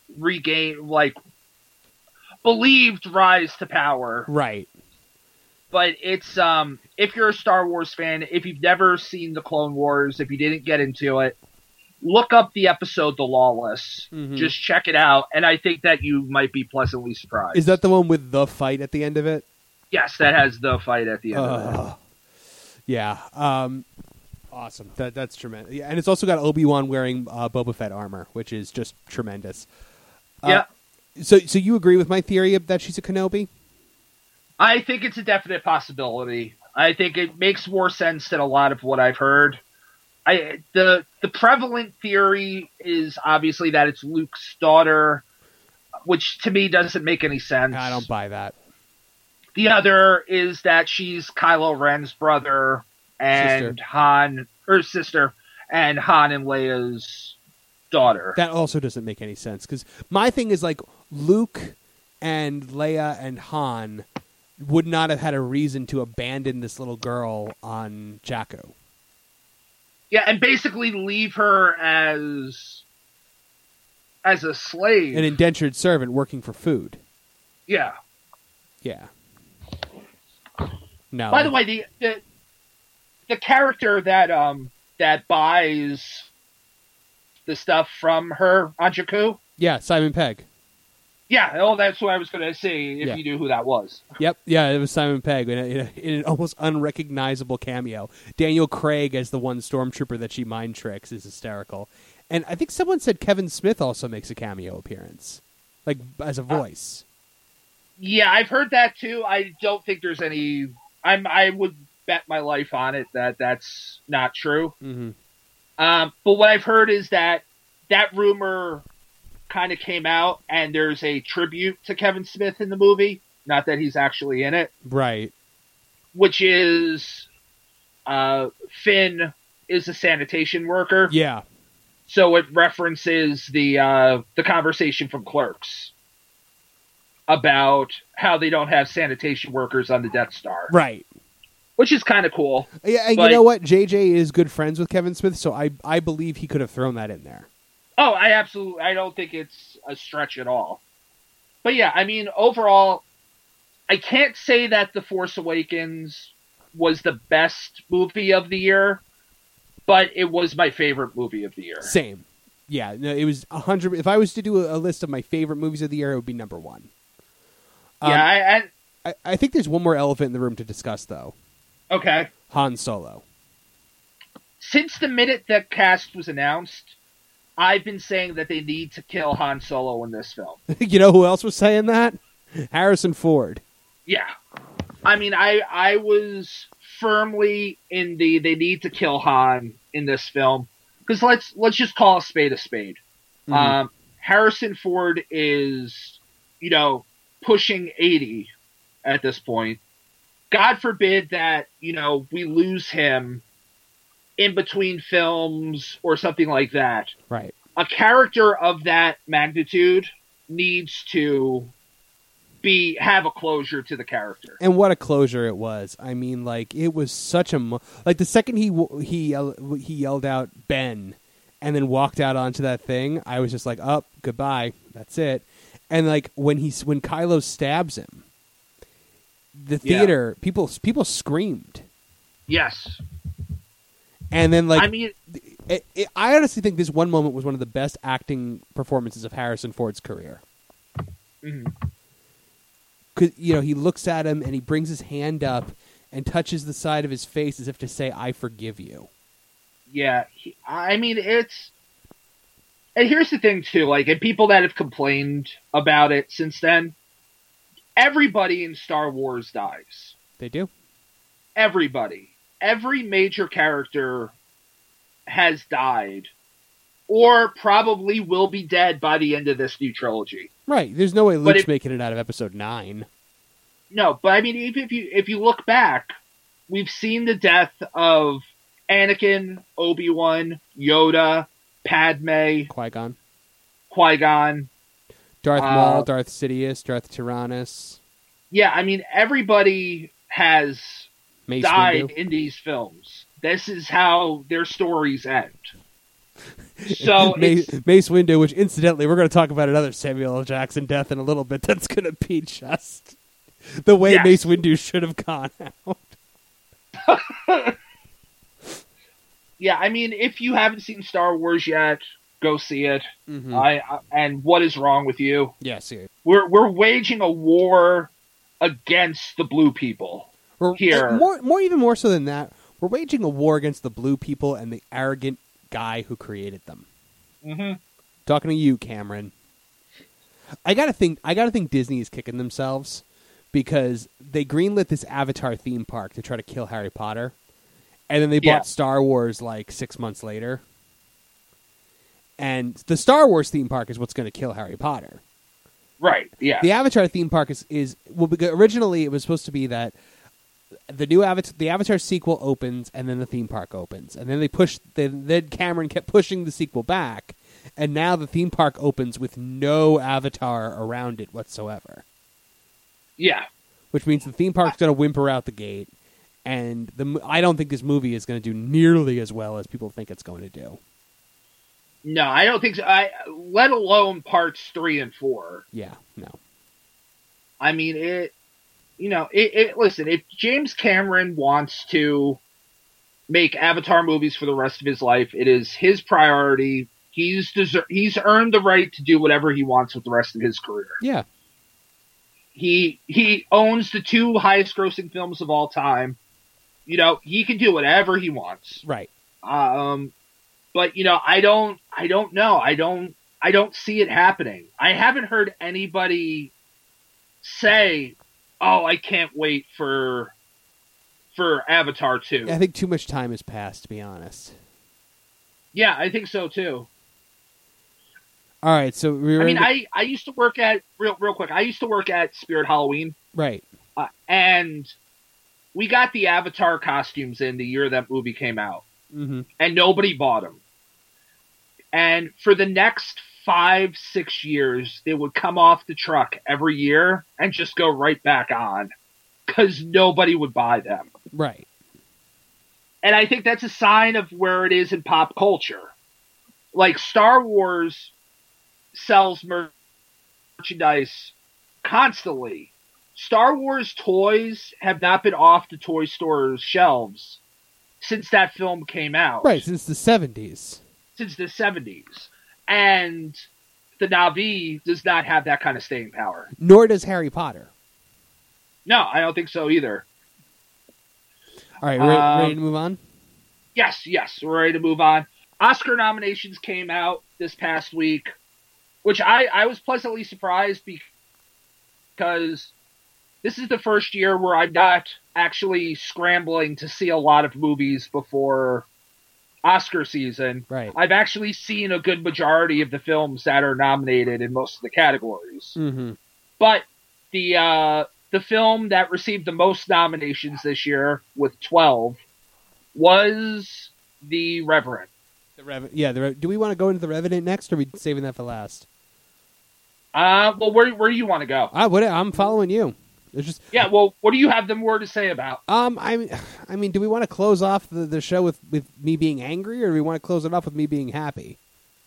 believed rise to power. Right. But it's, if you're a Star Wars fan, if you've never seen the Clone Wars, if you didn't get into it, look up the episode The Lawless. Mm-hmm. Just check it out, and I think that you might be pleasantly surprised. Is that the one with the fight at the end of it? Yes, that has the fight at the end of it. Yeah. Awesome. That's tremendous. Yeah, and it's also got Obi-Wan wearing Boba Fett armor, which is just tremendous. Yeah. So you agree with my theory that she's a Kenobi? I think it's a definite possibility. I think it makes more sense than a lot of what I've heard. The prevalent theory is obviously that it's Luke's daughter, which to me doesn't make any sense. I don't buy that. The other is that she's Kylo Ren's brother and sister, and Han and Leia's daughter. That also doesn't make any sense, because my thing is like Luke and Leia and Han would not have had a reason to abandon this little girl on Jakku. Yeah, and basically leave her as a slave. An indentured servant working for food. Yeah. Yeah. No. By the way, the character that buys the stuff from her on Jakku? Yeah, Simon Pegg. Yeah, that's what I was going to say, if you knew who that was. Yep, yeah, it was Simon Pegg in an almost unrecognizable cameo. Daniel Craig as the one stormtrooper that she mind tricks is hysterical. And I think someone said Kevin Smith also makes a cameo appearance, like as a voice. Yeah, I've heard that too. I don't think there's any... I would bet my life on it that's not true. Mm-hmm. But what I've heard is that rumor kind of came out, and there's a tribute to Kevin Smith in the movie. Not that he's actually in it. Right. Which is Finn is a sanitation worker. Yeah. So it references the conversation from Clerks about how they don't have sanitation workers on the Death Star. Right. Which is kind of cool. Yeah, and you know what? JJ is good friends with Kevin Smith, so I believe he could have thrown that in there. Oh, I don't think it's a stretch at all. But yeah, I mean, overall, I can't say that The Force Awakens was the best movie of the year, but it was my favorite movie of the year. Same. Yeah, no, it was 100. If I was to do a list of my favorite movies of the year, it would be number one. Yeah, I think there's one more elephant in the room to discuss, though. Okay. Han Solo. Since the minute the cast was announced, I've been saying that they need to kill Han Solo in this film. You know who else was saying that? Harrison Ford. Yeah. I mean, I was firmly in they need to kill Han in this film. Because let's just call a spade a spade. Mm-hmm. Harrison Ford is, pushing 80 at this point. God forbid that, we lose him in between films or something like that. Right. A character of that magnitude needs to have a closure to the character. And what a closure it was. I mean, it was such a... the second he yelled out Ben and then walked out onto that thing, I was just like, oh, goodbye. That's it. And when Kylo stabs him, the theater, people screamed. Yes. And then, I honestly think this one moment was one of the best acting performances of Harrison Ford's career. Mm-hmm. Because, he looks at him and he brings his hand up and touches the side of his face as if to say, I forgive you. Yeah. It's... And here's the thing, too. And people that have complained about it since then, everybody in Star Wars dies. They do? Everybody. Every major character has died or probably will be dead by the end of this new trilogy. Right. There's no way Luke's making it out of Episode 9. No, but if you look back, we've seen the death of Anakin, Obi-Wan, Yoda, Padme, Qui-Gon, Darth Maul, Darth Sidious, Darth Tyrannus. Yeah, I mean, everybody has Mace died Windu. in these films. This is how their stories end. So Mace Windu, which incidentally, we're going to talk about another Samuel L. Jackson death in a little bit. That's going to be just the way Mace Windu should have gone out. Yeah, I mean, if you haven't seen Star Wars yet, go see it. Mm-hmm. And what is wrong with you? Yeah, see it. We're waging a war against the blue people here. Even more so than that, we're waging a war against the blue people and the arrogant guy who created them. Mm-hmm. Talking to you, Cameron. I gotta think Disney is kicking themselves because they greenlit this Avatar theme park to try to kill Harry Potter, and then they bought Star Wars like 6 months later. And the Star Wars theme park is what's going to kill Harry Potter. Right, yeah. The Avatar theme park is originally it was supposed to be that the Avatar sequel opens and then the theme park opens. And then then Cameron kept pushing the sequel back, and now the theme park opens with no Avatar around it whatsoever. Yeah. Which means the theme park's going to whimper out the gate, and I don't think this movie is going to do nearly as well as people think it's going to do. No, I don't think so. Let alone parts 3 and 4. Yeah, no. I mean, listen, if James Cameron wants to make Avatar movies for the rest of his life, it is his priority. He's earned the right to do whatever he wants with the rest of his career. Yeah. He owns the 2 highest grossing films of all time. He can do whatever he wants. Right. But I don't know. I don't see it happening. I haven't heard anybody say, "Oh, I can't wait for Avatar 2." I think too much time has passed, to be honest. Yeah, I think so too. All right, so I used to work at real quick. I used to work at Spirit Halloween, right? And we got the Avatar costumes in the year that movie came out, mm-hmm. and nobody bought them. And for the next 5-6 years, they would come off the truck every year and just go right back on because nobody would buy them. Right. And I think that's a sign of where it is in pop culture. Like, Star Wars sells merchandise constantly. Star Wars toys have not been off the toy store's shelves since that film came out. Right, since the 70s. Since the 70s. And the Na'vi does not have that kind of staying power. Nor does Harry Potter. No, I don't think so either. All right, ready to move on? Yes, we're ready to move on. Oscar nominations came out this past week, which I was pleasantly surprised because this is the first year where I'm not actually scrambling to see a lot of movies before Oscar season. Right. I've actually seen a good majority of the films that are nominated in most of the categories. Mm-hmm. But the film that received the most nominations this year, with 12, was The Revenant. Do we want to go into The Revenant next, or are we saving that for last? Well, where do you want to go? I'm following you. Well, what do you have more to say about? I mean, do we want to close off the show with me being angry, or do we want to close it off with me being happy?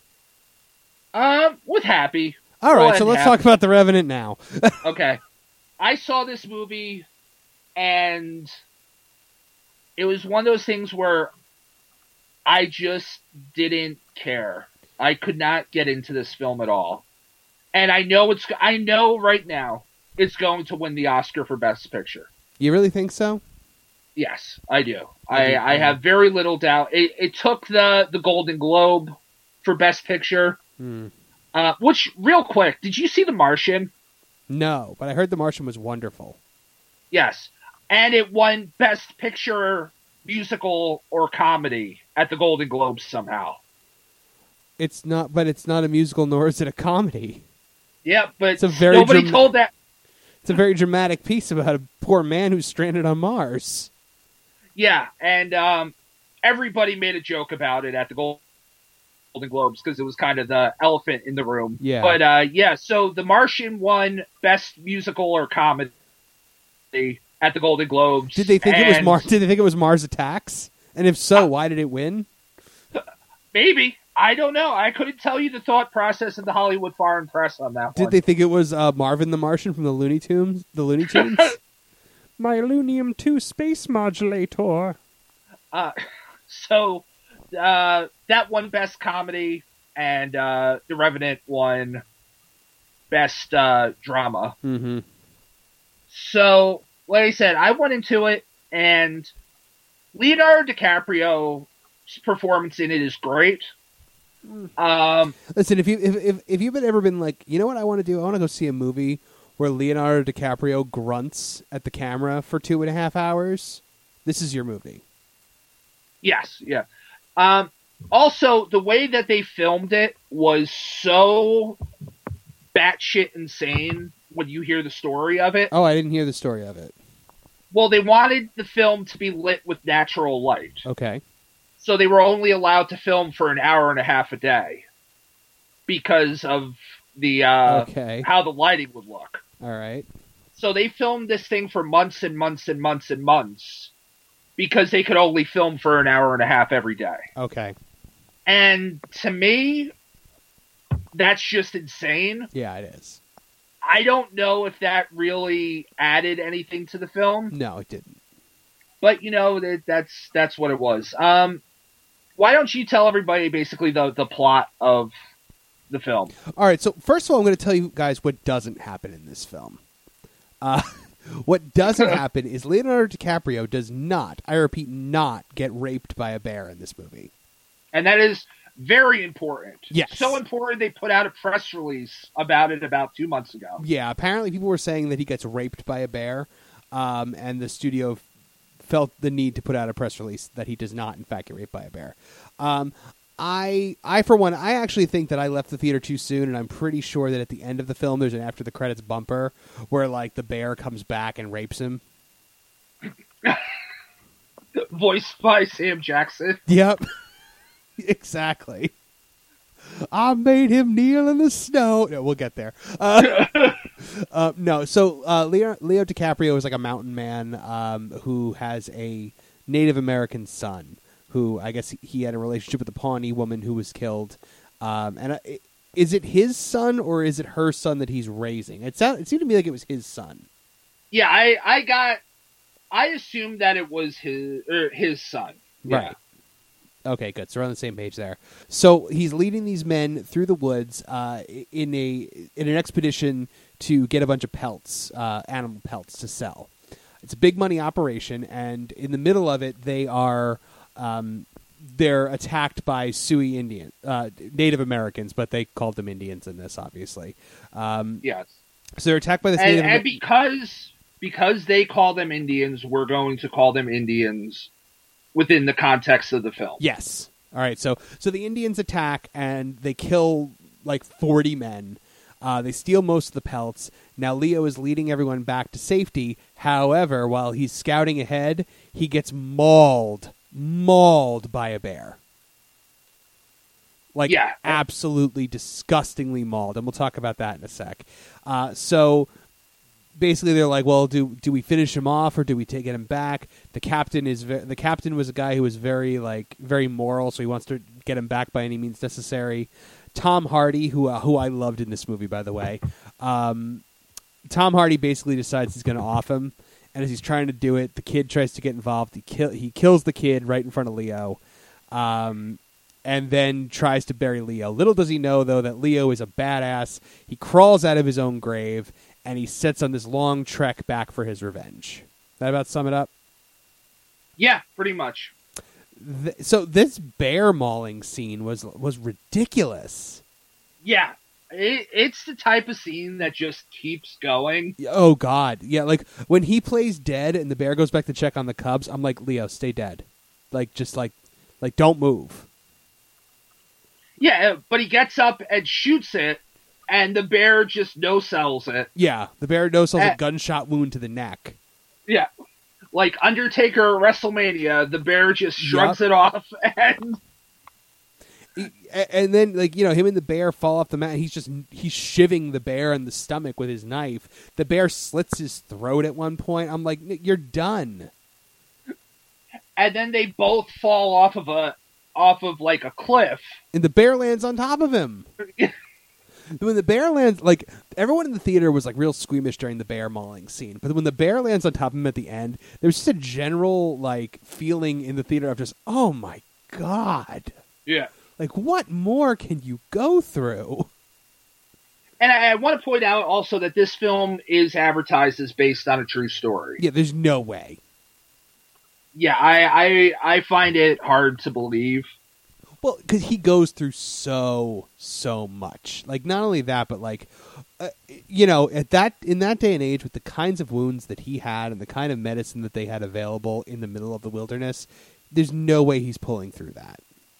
With happy. All right, so let's talk about The Revenant now. Okay. I saw this movie, and it was one of those things where I just didn't care. I could not get into this film at all. And I know right now it's going to win the Oscar for Best Picture. You really think so? Yes, I do. I have very little doubt. It took the Golden Globe for Best Picture. Which, real quick, did you see The Martian? No, but I heard The Martian was wonderful. Yes. And it won Best Picture, Musical, or Comedy at the Golden Globes somehow. It's not a musical, nor is it a comedy. Yeah, but nobody told that. It's a very dramatic piece about a poor man who's stranded on Mars. Yeah, and everybody made a joke about it at the Golden Globes because it was kind of the elephant in the room. Yeah. But so The Martian won Best Musical or Comedy at the Golden Globes. Did they think it was Mars Attacks? And if so, why did it win? Maybe. I don't know. I couldn't tell you the thought process of the Hollywood Foreign Press on that one. Did they think it was Marvin the Martian from the Looney Tunes? My Lunium 2 space modulator. So that won Best Comedy, and The Revenant won Best Drama. Mm-hmm. So, like I said, I went into it, and Leonardo DiCaprio's performance in it is great. Listen, if you've ever been like, you know what I want to do? I want to go see a movie where Leonardo DiCaprio grunts at the camera for 2.5 hours. This is your movie. Yes, yeah. Also, the way that they filmed it was so batshit insane when you hear the story of it. Oh, I didn't hear the story of it. Well, they wanted the film to be lit with natural light. Okay. So they were only allowed to film for an hour and a half a day because of the how the lighting would look. All right. So they filmed this thing for months and months and months and months because they could only film for an hour and a half every day. Okay. And to me, that's just insane. Yeah, it is. I don't know if that really added anything to the film. No, it didn't. But, that's what it was. Why don't you tell everybody basically the plot of the film? All right, so first of all, I'm going to tell you guys what doesn't happen in this film. What doesn't happen is Leonardo DiCaprio does not, I repeat, not get raped by a bear in this movie. And that is very important. Yes. So important they put out a press release about it about 2 months ago. Yeah, apparently people were saying that he gets raped by a bear, and the studio felt the need to put out a press release that he does not, in fact, get raped by a bear. I for one, I actually think that I left the theater too soon, and I'm pretty sure that at the end of the film, there's an after the credits bumper where, like, the bear comes back and rapes him. Voiced by Sam Jackson. Yep. Exactly. I made him kneel in the snow. No, we'll get there. No, so Leo DiCaprio is like a mountain man who has a Native American son who I guess he had a relationship with a Pawnee woman who was killed. Is it his son or is it her son that he's raising? It seemed to me like it was his son. Yeah, I assumed that it was his son. Yeah. Right. Okay, good. So we're on the same page there. So he's leading these men through the woods in an expedition to get a bunch of pelts, animal pelts to sell. It's a big money operation, and in the middle of it, they're attacked by Sioux Indian, Native Americans, but they called them Indians in this, obviously. Yes. So they're attacked by this and because they call them Indians, we're going to call them Indians within the context of the film. Yes. All right. So the Indians attack and they kill like 40 men. They steal most of the pelts. Now Leo is leading everyone back to safety. However, while he's scouting ahead, he gets mauled by a bear. Like, yeah. Absolutely disgustingly mauled. And we'll talk about that in a sec. So basically they're like, well, do we finish him off or do we get him back? The captain was a guy who was very moral, so he wants to get him back by any means necessary. Tom Hardy, who I loved in this movie, by the way. Tom Hardy basically decides he's going to off him, and as he's trying to do it, the kid tries to get involved. He kills the kid right in front of Leo, and then tries to bury Leo. Little does he know, though, that Leo is a badass. He crawls out of his own grave, and he sets on this long trek back for his revenge. That about sum it up? Yeah, pretty much. So this bear mauling scene was ridiculous. Yeah, it's the type of scene that just keeps going. Oh, God. Yeah, like, when he plays dead and the bear goes back to check on the cubs, I'm like, Leo, stay dead. Like, just, like don't move. Yeah, but he gets up and shoots it, and the bear just no-sells it. Yeah, the bear no-sells a gunshot wound to the neck. Yeah. like Undertaker at WrestleMania, the bear just shrugs it off, and then, like, you know, him and the bear fall off the mat. He's shivving the bear in the stomach with his knife. The bear slits his throat at one point. I'm like, you're done. And then they both fall off of like a cliff, and the bear lands on top of him. When the bear lands, like, everyone in the theater was like real squeamish during the bear mauling scene, but when the bear lands on top of him at the end, there's just a general like feeling in the theater of just, oh my god, yeah. Like, what more can you go through? And I want to point out also that this film is advertised as based on a true story. Yeah, there's no way. Yeah, I find it hard to believe. Well, because he goes through so much. Like, not only that, but like, you know, in that day and age, with the kinds of wounds that he had and the kind of medicine that they had available in the middle of the wilderness, there's no way he's pulling through that.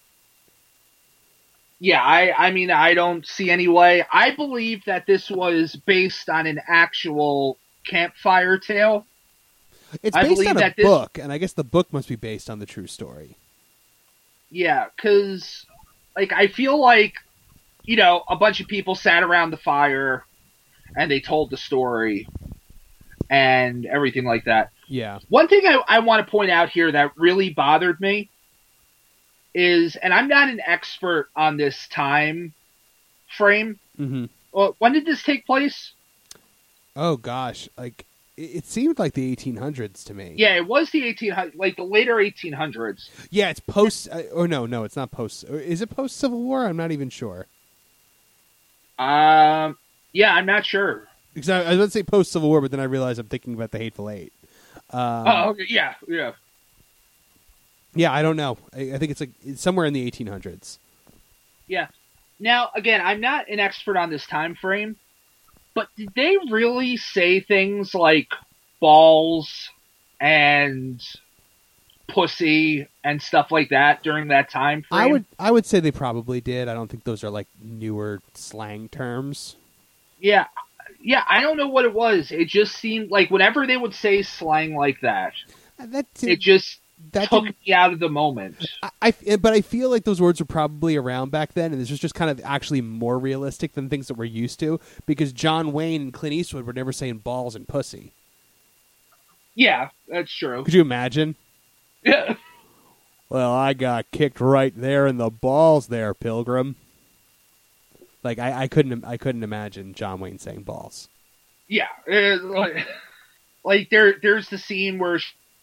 Yeah, I mean, I don't see any way. I believe that this was based on an actual campfire tale. It's based on a book, and I guess the book must be based on the true story. Yeah, because, like, I feel like, you know, a bunch of people sat around the fire, and they told the story, and everything like that. Yeah. One thing I want to point out here that really bothered me is, and I'm not an expert on this time frame. Mm-hmm. Well, when did this take place? Oh gosh, like it seemed like the 1800s to me. Yeah, it was the 1800s, like the later 1800s. Yeah, it's post. No, it's not post. Is it post Civil War? I'm not even sure. Yeah, I'm not sure. Because I was going to say post Civil War, but then I realized I'm thinking about the Hateful Eight. Okay, yeah. Yeah, I don't know. I think it's somewhere in the 1800s. Yeah. Now, again, I'm not an expert on this time frame, but did they really say things like balls and pussy and stuff like that during that time frame? I would say they probably did. I don't think those are like newer slang terms. Yeah, I don't know what it was. It just seemed like whenever they would say slang like that, it just took me out of the moment. But I feel like those words were probably around back then, and this was just kind of actually more realistic than things that we're used to, because John Wayne and Clint Eastwood were never saying balls and pussy. Yeah, that's true. Could you imagine? Yeah. Well, I got kicked right there in the balls there, Pilgrim. Like, I couldn't imagine John Wayne saying balls. Yeah. Like there's the scene where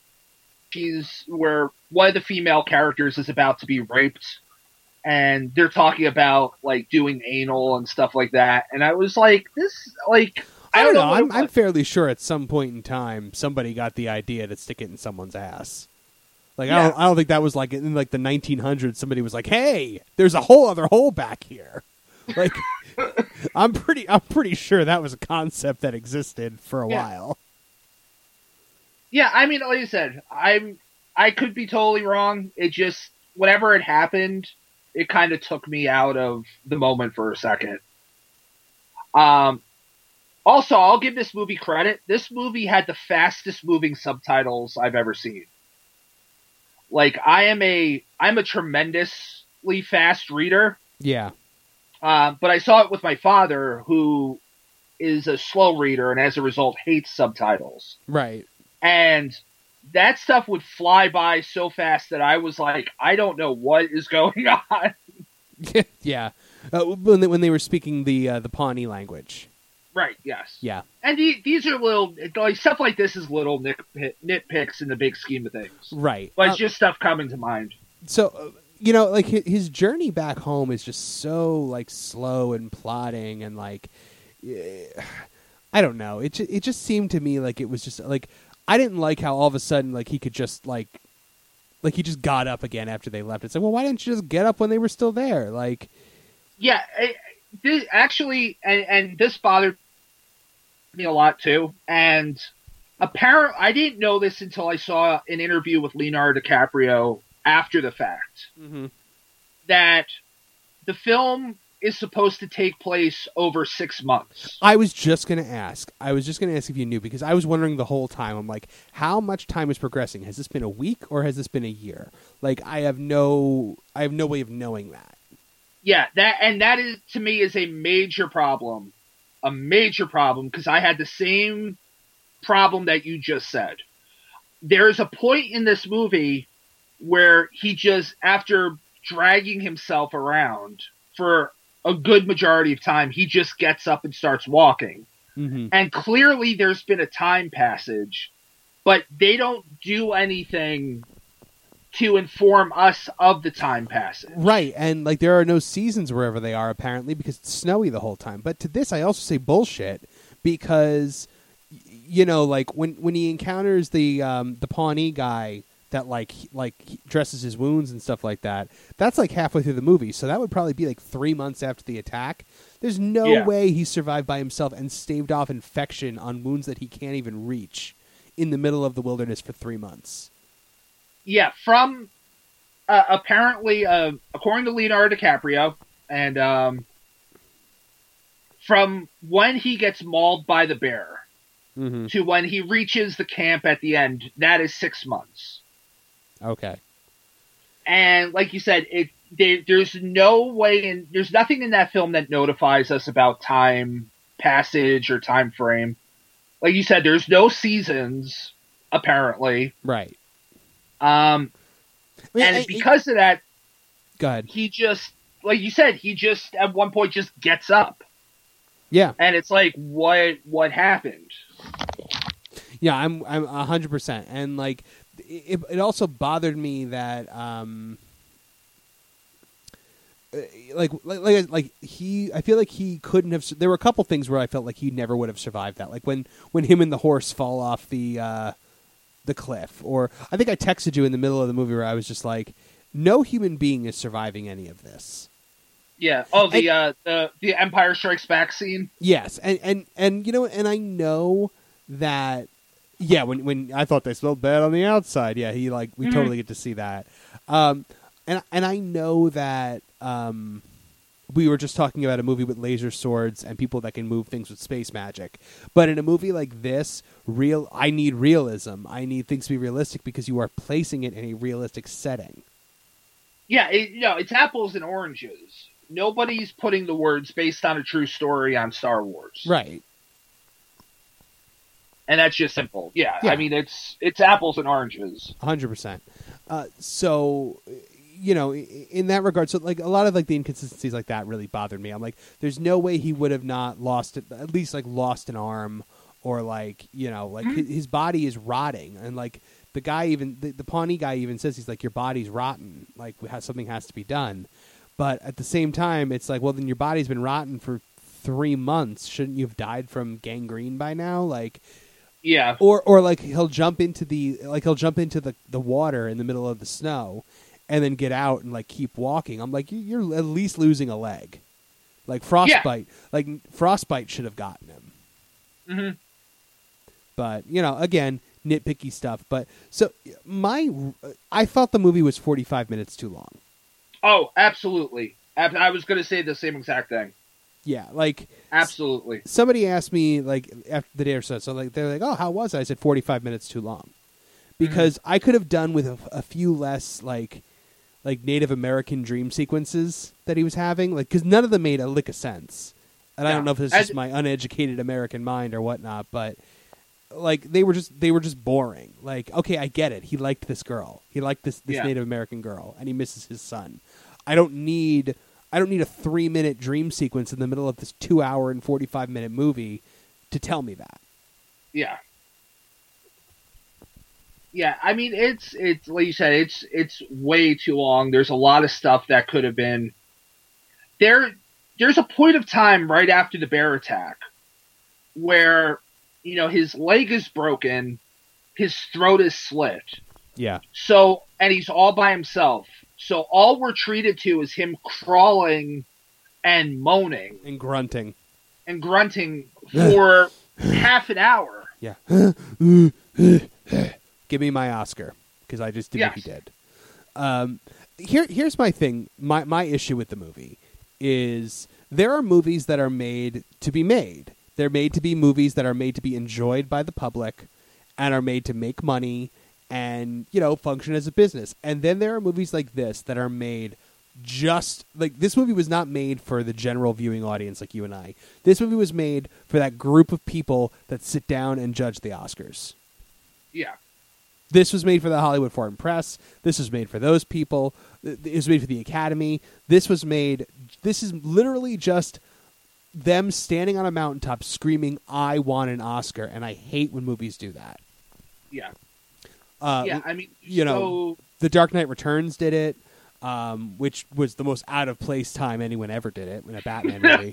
where one of the female characters is about to be raped, and they're talking about like doing anal and stuff like that, and I was like, this, like, I don't know. I'm fairly sure at some point in time somebody got the idea to stick it in someone's ass. Like, yeah. I don't think that was like in like the 1900s. Somebody was like, "Hey, there's a whole other hole back here." Like, I'm pretty sure that was a concept that existed for a while. Yeah, I mean, like I said, I could be totally wrong. It just, whenever it happened, it kind of took me out of the moment for a second. Also, I'll give this movie credit. This movie had the fastest moving subtitles I've ever seen. Like, I'm a tremendously fast reader. Yeah. But I saw it with my father, who is a slow reader and as a result hates subtitles. Right. And that stuff would fly by so fast that I was like, I don't know what is going on. Yeah. When they were speaking the Pawnee language. Right, yes. Yeah. And these are little, like, stuff like this is little nitpicks in the big scheme of things. Right. But it's just stuff coming to mind. So, you know, like, his journey back home is just so, like, slow and plodding, and, like, I don't know. It just seemed to me like it was just, like, I didn't like how all of a sudden, like, he could just, like he just got up again after they left. It's like, well, why didn't you just get up when they were still there? Like, yeah, this actually, and this bothered me a lot too. And apparently, I didn't know this until I saw an interview with Leonardo DiCaprio after the fact. mm-hmm. That the film is supposed to take place over 6 months. I was just going to ask if you knew, because I was wondering the whole time. I'm like, how much time is progressing? Has this been a week or has this been a year? Like, I have no way of knowing that. Yeah, that is, to me, is a major problem. A major problem, because I had the same problem that you just said. There's a point in this movie where he just, after dragging himself around for a good majority of time, he just gets up and starts walking. Mm-hmm. And clearly there's been a time passage, but they don't do anything to inform us of the time passage. Right, and like there are no seasons wherever they are, apparently, because it's snowy the whole time. But to this, I also say bullshit, because, you know, like when he encounters the Pawnee guy that like dresses his wounds and stuff like that, that's like halfway through the movie, so that would probably be like 3 months after the attack. There's no way he survived by himself and staved off infection on wounds that he can't even reach in the middle of the wilderness for 3 months. Yeah, from apparently, according to Leonardo DiCaprio, and from when he gets mauled by the bear to when he reaches the camp at the end, that is 6 months. Okay. And like you said, there's no way, there's nothing in that film that notifies us about time passage or time frame. Like you said, there's no seasons, apparently. Right. And because of that, go ahead. He just, like you said, he just at one point just gets up. Yeah. And it's like, what happened? Yeah, I'm 100%. And like, it also bothered me that, like he, I feel like he couldn't have. There were a couple things where I felt like he never would have survived that. Like when him and the horse fall off the cliff, or I think I texted you in the middle of the movie where I was just like, no human being is surviving any of this. Yeah. Oh, the Empire Strikes Back scene. Yes, and you know, and I know that. Yeah, when I thought they smelled bad on the outside. Yeah, we totally get to see that. And I know that we were just talking about a movie with laser swords and people that can move things with space magic. But in a movie like this, I need realism. I need things to be realistic because you are placing it in a realistic setting. Yeah, it's apples and oranges. Nobody's putting the words based on a true story on Star Wars. Right. And that's just simple. Yeah. I mean, it's apples and oranges. 100%. So, you know, in that regard, so like a lot of like the inconsistencies like that really bothered me. I'm like, there's no way he would have not lost it, at least like lost an arm, or like, you know, like his body is rotting, and like the guy even the Pawnee guy even says, he's like, your body's rotten, like something has to be done. But at the same time, it's like, well, then your body's been rotten for 3 months. Shouldn't you have died from gangrene by now? Like. Yeah. Or like he'll jump into the water in the middle of the snow, and then get out and like keep walking. I'm like, you're at least losing a leg. Like frostbite, frostbite should have gotten him. Mm-hmm. But you know, again, nitpicky stuff. But so I thought the movie was 45 minutes too long. Oh, absolutely. I was going to say the same exact thing. Yeah, like absolutely. Somebody asked me like after the day or so like they're like, "Oh, how was it?" I said 45 minutes too long, because I could have done with a few less like Native American dream sequences that he was having, like because none of them made a lick of sense. And I don't know if it's just my uneducated American mind or whatnot, but like they were just boring. Like, okay, I get it. He liked this girl. He liked this Native American girl, and he misses his son. I don't need a 3-minute dream sequence in the middle of this 2-hour and 45-minute movie to tell me that. Yeah. Yeah, I mean, it's like you said, it's way too long. There's a lot of stuff that could have been there. There's a point of time right after the bear attack where, you know, his leg is broken, his throat is slit. Yeah. So, and he's all by himself. So all we're treated to is him crawling and moaning. And grunting. For half an hour. Yeah. Give me my Oscar, because I just did what he did. Here's my thing. My issue with the movie is there are movies that are made to be made. They're made to be movies that are made to be enjoyed by the public and are made to make money and, function as a business. And then there are movies like this that are made just like this movie was not made for the general viewing audience like you and I. This movie was made for that group of people that sit down and judge the Oscars. Yeah. This was made for the Hollywood Foreign Press. This was made for those people. It was made for the Academy. This is literally just them standing on a mountaintop screaming, "I want an Oscar," and I hate when movies do that. Yeah. The Dark Knight Returns did it, which was the most out of place time anyone ever did it in a Batman movie.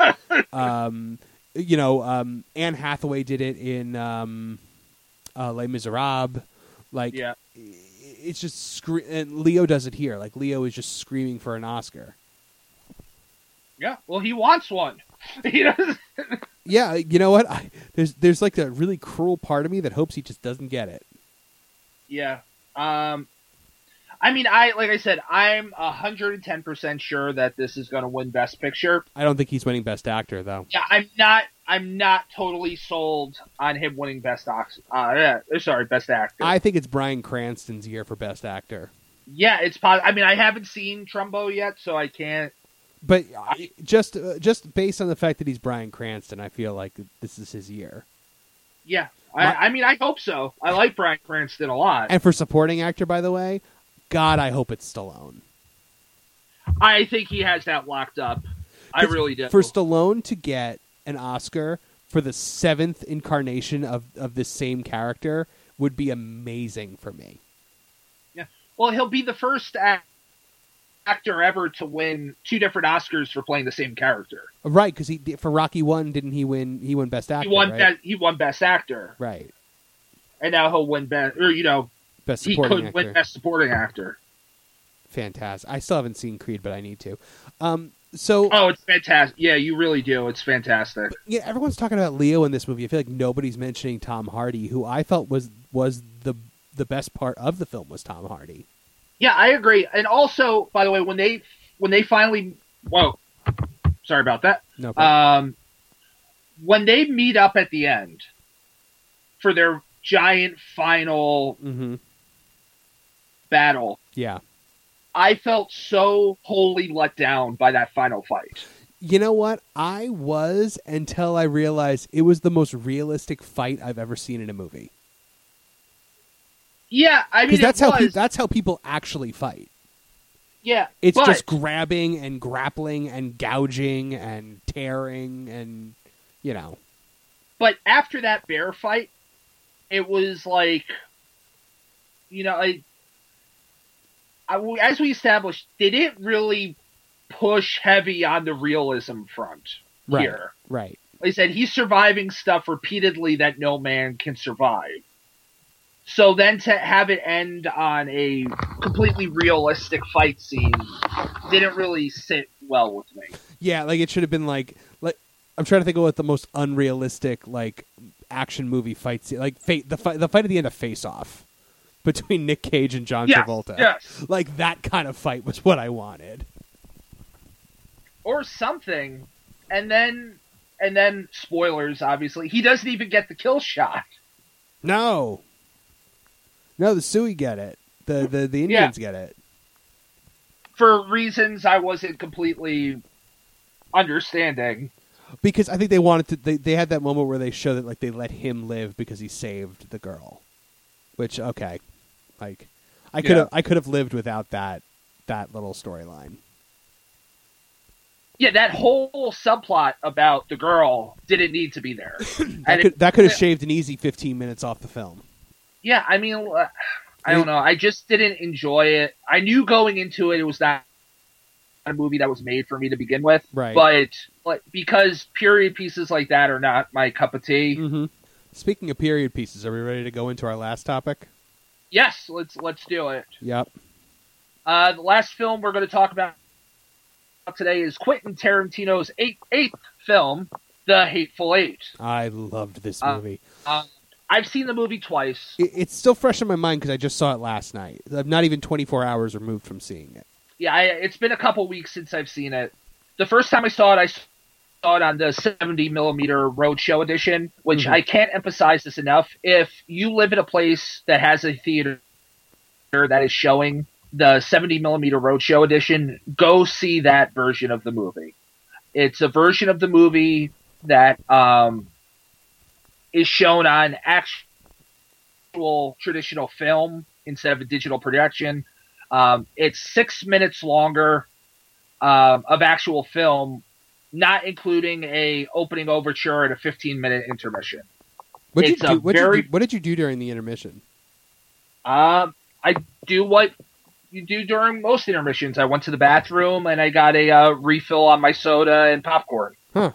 Anne Hathaway did it in Les Miserables. It's just and Leo does it here. Like Leo is just screaming for an Oscar. Yeah, well, he wants one. He doesn't. Yeah, you know what? There's like a really cruel part of me that hopes he just doesn't get it. Yeah. Like I said, I'm 110% sure that this is going to win Best Picture. I don't think he's winning Best Actor, though. Yeah, I'm not totally sold on him winning Best Actor. I think it's Bryan Cranston's year for Best Actor. Yeah, it's possible. I haven't seen Trumbo yet, so I can't. But just based on the fact that he's Bryan Cranston, I feel like this is his year. Yeah, I hope so. I like Bryan Cranston a lot. And for supporting actor, by the way, God, I hope it's Stallone. I think he has that locked up. I really do. For Stallone to get an Oscar for the 7th incarnation of this same character would be amazing for me. Yeah. Well, he'll be the first actor ever to win 2 different Oscars for playing the same character. Right, because for Rocky 1, didn't he win? He won Best Actor. He won Best Actor. Right. And now he'll win Best Supporting Actor. Win Best Supporting Actor. Fantastic. I still haven't seen Creed, but I need to. It's fantastic. Yeah, you really do. It's fantastic. Yeah, everyone's talking about Leo in this movie. I feel like nobody's mentioning Tom Hardy, who I felt was the best part of the film was Tom Hardy. Yeah, I agree. And also, by the way, when they finally, whoa, sorry about that. No problem. When they meet up at the end for their giant final battle, yeah, I felt so wholly let down by that final fight. You know what? I was until I realized it was the most realistic fight I've ever seen in a movie. Yeah, that's how people actually fight. Yeah, it's just grabbing and grappling and gouging and tearing and But after that bear fight, it was like, as we established, they didn't really push heavy on the realism front here. Right. Like I said, he's surviving stuff repeatedly that no man can survive. So then to have it end on a completely realistic fight scene didn't really sit well with me. Yeah, like it should have been like I'm trying to think of what the most unrealistic action movie fight scene, like the fight at the end of Face Off between Nick Cage and John Travolta. Yes. Like that kind of fight was what I wanted. Or something. And then spoilers, obviously, he doesn't even get the kill shot. No, the Sioux get it. The Indians get it. For reasons I wasn't completely understanding. Because I think they wanted to. They had that moment where they show that they let him live because he saved the girl. Which I could have lived without that little storyline. Yeah, that whole subplot about the girl didn't need to be there. that could have shaved an easy 15 minutes off the film. Yeah, I don't know. I just didn't enjoy it. I knew going into it was not a movie that was made for me to begin with. Right. But because period pieces like that are not my cup of tea. Mm-hmm. Speaking of period pieces, are we ready to go into our last topic? Yes, let's do it. Yep. The last film we're going to talk about today is Quentin Tarantino's eighth film, The Hateful Eight. I loved this movie. I've seen the movie twice. It's still fresh in my mind because I just saw it last night. I'm not even 24 hours removed from seeing it. Yeah, it's been a couple weeks since I've seen it. the first time I saw it, I saw it on the 70 millimeter Roadshow edition, which I can't emphasize this enough. If you live in a place that has a theater that is showing the 70 millimeter Roadshow edition, go see that version of the movie. It's a version of the movie that is shown on actual traditional film instead of a digital projection. It's 6 minutes longer of actual film, not including a opening overture and a 15-minute intermission. What did you do during the intermission? I do what you do during most intermissions. I went to the bathroom and I got a refill on my soda and popcorn. Huh.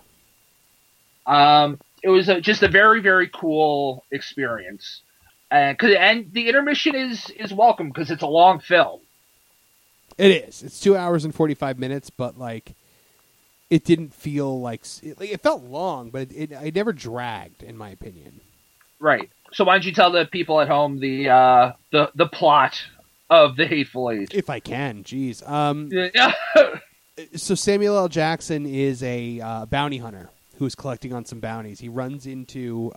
It was just a very, very cool experience. And the intermission is welcome because it's a long film. It is. It's 2 hours and 45 minutes, but like, it didn't feel like it felt long, but it never dragged, in my opinion. Right. So why don't you tell the people at home the plot of The Hateful Eight? If I can, jeez. So Samuel L. Jackson is a bounty hunter who's collecting on some bounties. He runs into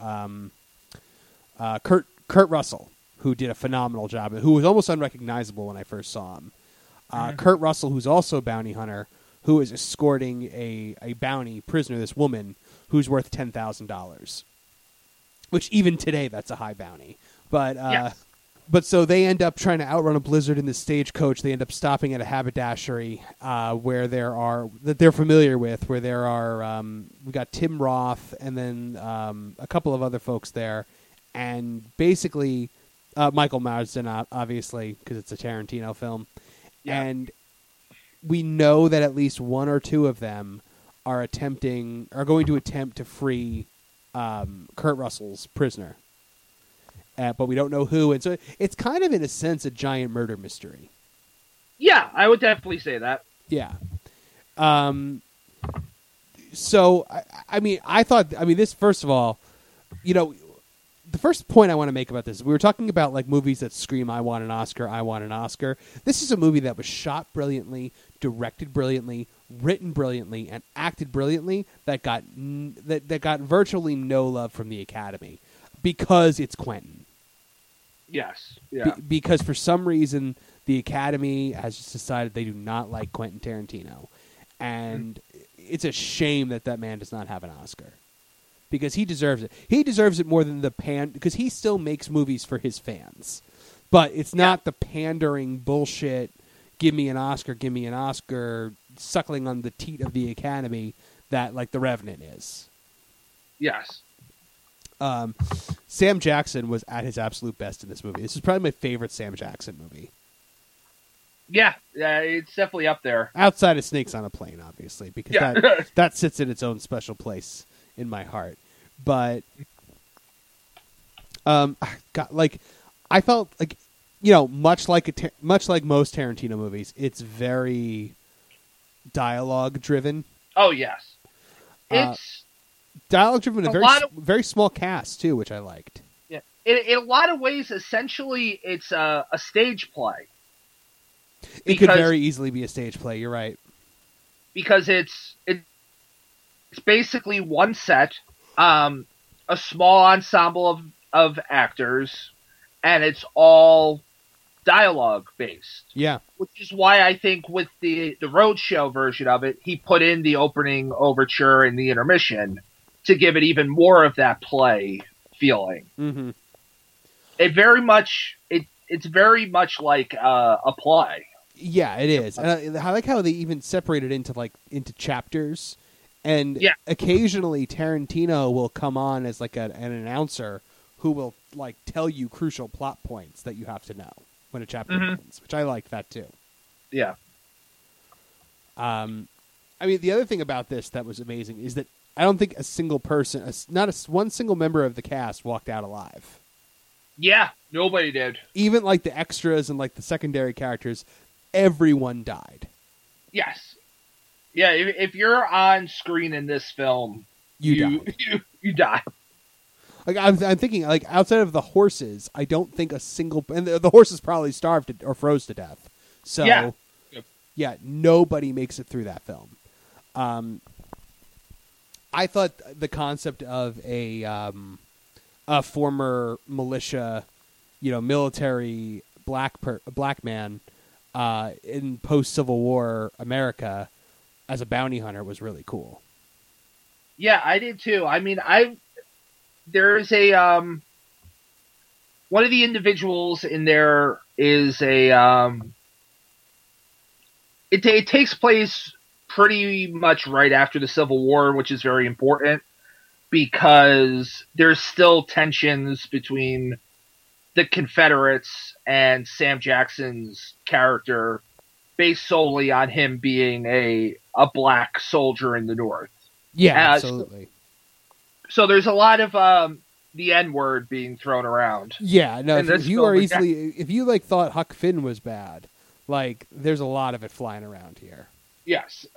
Kurt Russell, who did a phenomenal job, who was almost unrecognizable when I first saw him. Kurt Russell, who's also a bounty hunter, who is escorting a bounty prisoner, this woman, who's worth $10,000. Which even today, that's a high bounty. But yes. But so they end up trying to outrun a blizzard in the stagecoach. They end up stopping at a haberdashery where they're familiar with, where there are we got Tim Roth and then a couple of other folks there, and basically Michael Marsden, obviously, because it's a Tarantino film. Yeah. And we know that at least one or two of them are going to attempt to free Kurt Russell's prisoner. But we don't know who, and so it's kind of, in a sense, a giant murder mystery. Yeah, I would definitely say that. Yeah. So, I thought this, first of all, the first point I want to make about this, we were talking about like movies that scream, I want an Oscar, I want an Oscar. This is a movie that was shot brilliantly, directed brilliantly, written brilliantly, and acted brilliantly that got virtually no love from the Academy because it's Quentin. Yes. Yeah. Because for some reason the Academy has just decided they do not like Quentin Tarantino, and it's a shame that man does not have an Oscar. Because he deserves it. He deserves it more than because he still makes movies for his fans. But it's not the pandering bullshit, give me an Oscar, suckling on the teat of the Academy that, like, The Revenant is. Yes. Sam Jackson was at his absolute best in this movie. This is probably my favorite Sam Jackson movie. Yeah, it's definitely up there. Outside of Snakes on a Plane, obviously, because that sits in its own special place in my heart. But I felt like, much like most Tarantino movies, it's very dialogue driven. Oh yes, it's dialogue driven. Very small cast too, which I liked. Yeah, in a lot of ways, essentially, it's a stage play. It could very easily be a stage play. You're right. Because it's basically one set, a small ensemble of actors, and it's all dialogue based. Yeah. Which is why I think with the Roadshow version of it, he put in the opening overture and the intermission to give it even more of that play feeling. Mm-hmm. It's very much like a play. Yeah, it is. And I like how they even separate it into chapters. And occasionally Tarantino will come on as like an announcer who will like tell you crucial plot points that you have to know when a chapter opens, which I like that too. Yeah. The other thing about this that was amazing is that I don't think a single person, one single member of the cast walked out alive. Yeah, nobody did. Even like the extras and like the secondary characters, everyone died. Yes. Yeah, if you're on screen in this film, you die. Like I'm thinking, like outside of the horses, I don't think a single, and the horses probably starved or froze to death. So yeah, nobody makes it through that film. I thought the concept of a former militia, military black man in post-Civil War America as a bounty hunter was really cool. Yeah, I did too. I mean, there's a one of the individuals in there is it takes place pretty much right after the Civil War, which is very important because there's still tensions between the Confederates and Sam Jackson's character based solely on him being a black soldier in the North. Yeah, absolutely. So there's a lot of the N-word being thrown around. Yeah, no, if you like thought Huck Finn was bad, like there's a lot of it flying around here. Yes.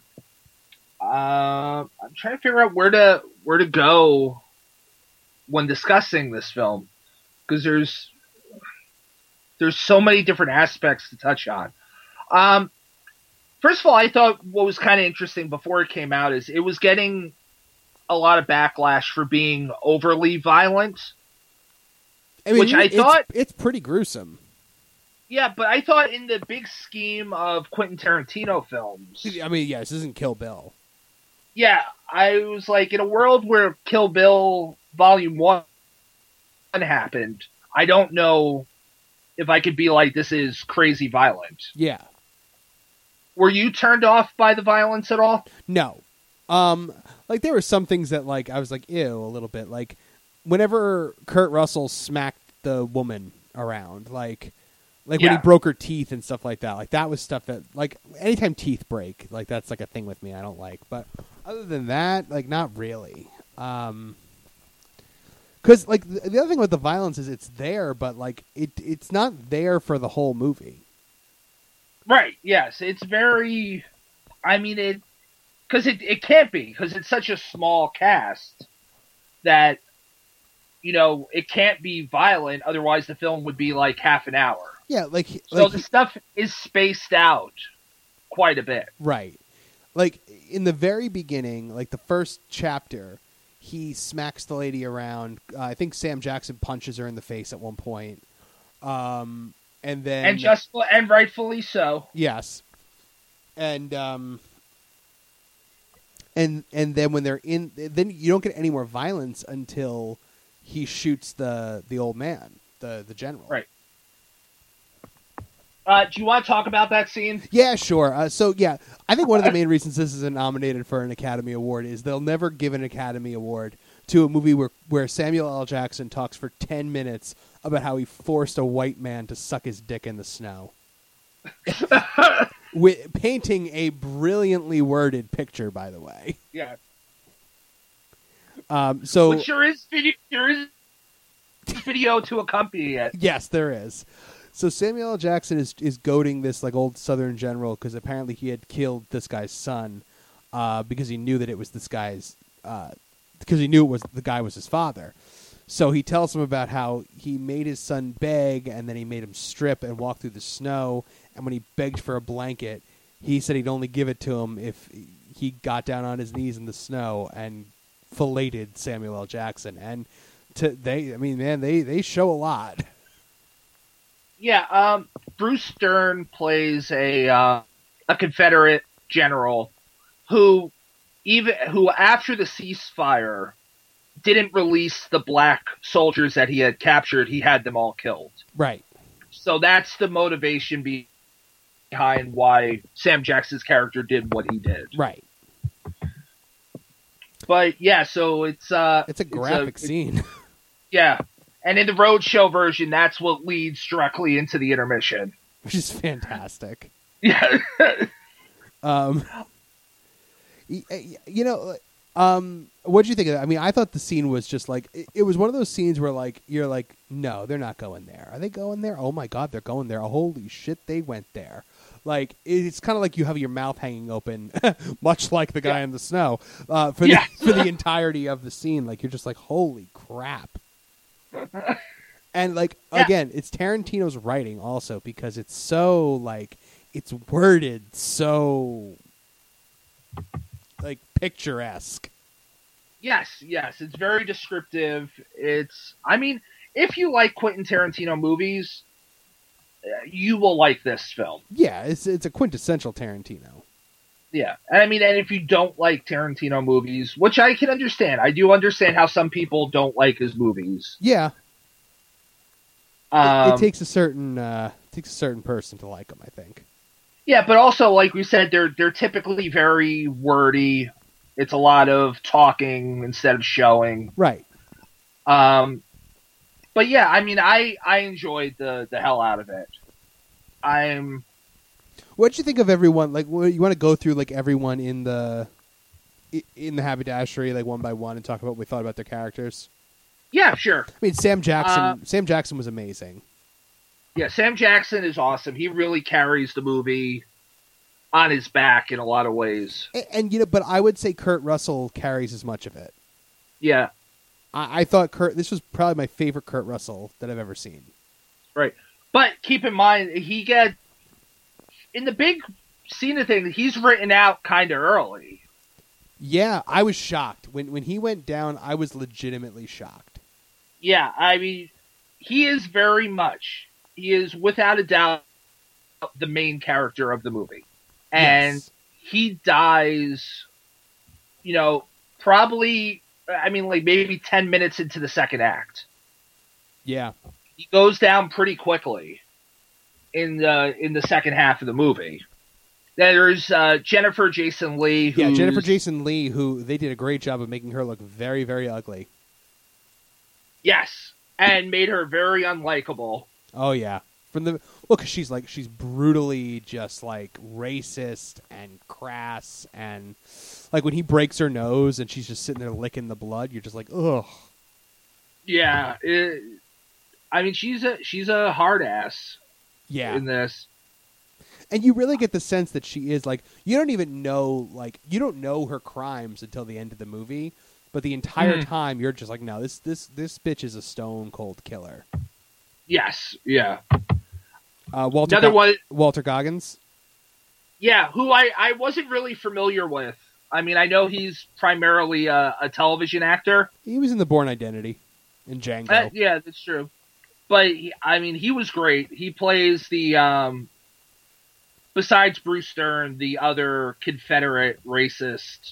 I'm trying to figure out where to go when discussing this film because there's so many different aspects to touch on. First of all, I thought what was kind of interesting before it came out is it was getting a lot of backlash for being overly violent. I mean, which I thought it's pretty gruesome. Yeah, but I thought in the big scheme of Quentin Tarantino films... I mean, yeah, this isn't Kill Bill. Yeah, I was like, in a world where Kill Bill Volume 1 happened, I don't know if I could be like, this is crazy violent. Yeah. Were you turned off by the violence at all? No. Like, there were some things that, like, I was like, ew, a little bit. Like, whenever Kurt Russell smacked the woman around, like when he broke her teeth and stuff like that. Like, that was stuff that, like, anytime teeth break, like, that's, like, a thing with me I don't like. But other than that, like, not really. Because, like, the other thing with the violence is it's there, but, like, it's not there for the whole movie. Right, yes. It's very... I mean, because it can't be, because it's such a small cast that, it can't be violent, otherwise the film would be, like, half an hour. Yeah, so the stuff is spaced out quite a bit. Right. Like, in the very beginning, like, the first chapter, he smacks the lady around. I think Sam Jackson punches her in the face at one point. And then... And rightfully so. Yes. And then when they're in... Then you don't get any more violence until he shoots the old man, the general. Right. Do you want to talk about that scene? Yeah, sure. I think one of the main reasons this isn't nominated for an Academy Award is they'll never give an Academy Award to a movie where Samuel L. Jackson talks for 10 minutes about how he forced a white man to suck his dick in the snow. Painting a brilliantly worded picture, by the way. Yeah. But there is video to accompany it. Yes, there is. So Samuel L. Jackson is goading this like old Southern general because apparently he had killed this guy's son because he knew that it was this guy's because he knew the guy was his father. So he tells him about how he made his son beg and then he made him strip and walk through the snow. And when he begged for a blanket, he said he'd only give it to him if he got down on his knees in the snow and filleted Samuel L. Jackson. And they show a lot. Yeah, Bruce Stern plays a Confederate general who after the ceasefire didn't release the black soldiers that he had captured. He had them all killed. Right. So that's the motivation behind why Sam Jackson's character did what he did. Right. But yeah, so it's a graphic scene. Yeah. And in the Roadshow version, that's what leads directly into the intermission. Which is fantastic. Yeah. What'd you think of that? I mean, I thought the scene was just like, it was one of those scenes where like, you're like, no, they're not going there. Are they going there? Oh my God, they're going there. Oh, holy shit, they went there. Like, it's kind of like you have your mouth hanging open, much like the guy in the snow, for the entirety of the scene. Like, you're just like, holy crap. And like again, it's Tarantino's writing also because it's so like it's worded so like picturesque. Yes, it's very descriptive. I mean, if you like Quentin Tarantino movies, you will like this film. Yeah, it's a quintessential Tarantino. Yeah, I mean, and if you don't like Tarantino movies, which I can understand, I do understand how some people don't like his movies. Yeah, it takes a certain person to like them, I think. Yeah, but also, like we said, they're typically very wordy. It's a lot of talking instead of showing. Right. But yeah, I mean, I enjoyed the hell out of it. What'd you think of everyone? Like, you want to go through like everyone in the haberdashery, like one by one, and talk about what we thought about their characters? Yeah, sure. I mean, Sam Jackson. Sam Jackson was amazing. Yeah, Sam Jackson is awesome. He really carries the movie on his back in a lot of ways. And but I would say Kurt Russell carries as much of it. Yeah. I thought this was probably my favorite Kurt Russell that I've ever seen. Right. But keep in mind, in the big scene of things, he's written out kind of early. Yeah, I was shocked. When he went down, I was legitimately shocked. Yeah, I mean, he is without a doubt the main character of the movie. And yes. He dies, probably, I mean, like maybe 10 minutes into the second act. Yeah. He goes down pretty quickly in the second half of the movie. There's Jennifer Jason Leigh. Jennifer Jason Leigh, who they did a great job of making her look very, very ugly. Yes, and made her very unlikable. Oh yeah, because she's brutally just like racist and crass, and like when he breaks her nose and she's just sitting there licking the blood, you're just like, ugh. Yeah, I mean she's a hard ass. Yeah. In this. And you really get the sense that she is like, you don't know her crimes until the end of the movie, but the entire time you're just like, no, this bitch is a stone cold killer. Yes, yeah. Walter Goggins. Yeah, who I wasn't really familiar with. I mean, I know he's primarily a television actor. He was in The Bourne Identity in Django. Yeah, that's true. But he was great. He plays the besides Bruce Dern, the other Confederate racist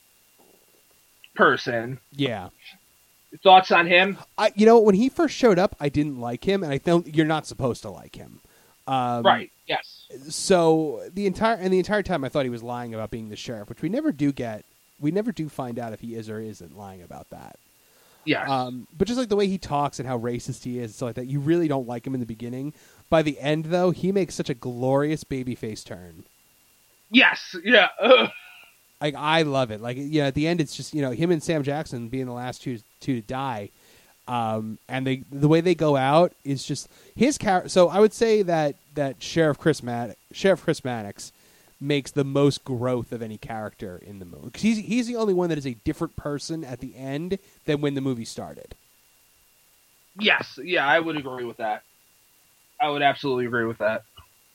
person. Yeah. Thoughts on him? When he first showed up, I didn't like him, and I think you're not supposed to like him. Right. Yes. So the entire time, I thought he was lying about being the sheriff, which we never do get. We never do find out if he is or isn't lying about that. Yes. But just like the way he talks and how racist he is and stuff like that, you really don't like him in the beginning. By the end, though, he makes such a glorious babyface turn. Yes. Yeah. Like, I love it. Like, at the end, it's just, him and Sam Jackson being the last two to die. And the way they go out is just his character. So I would say that Sheriff Chris Mannix makes the most growth of any character in the movie. Because he's the only one that is a different person at the end than when the movie started. Yes. Yeah, I would agree with that. I would absolutely agree with that.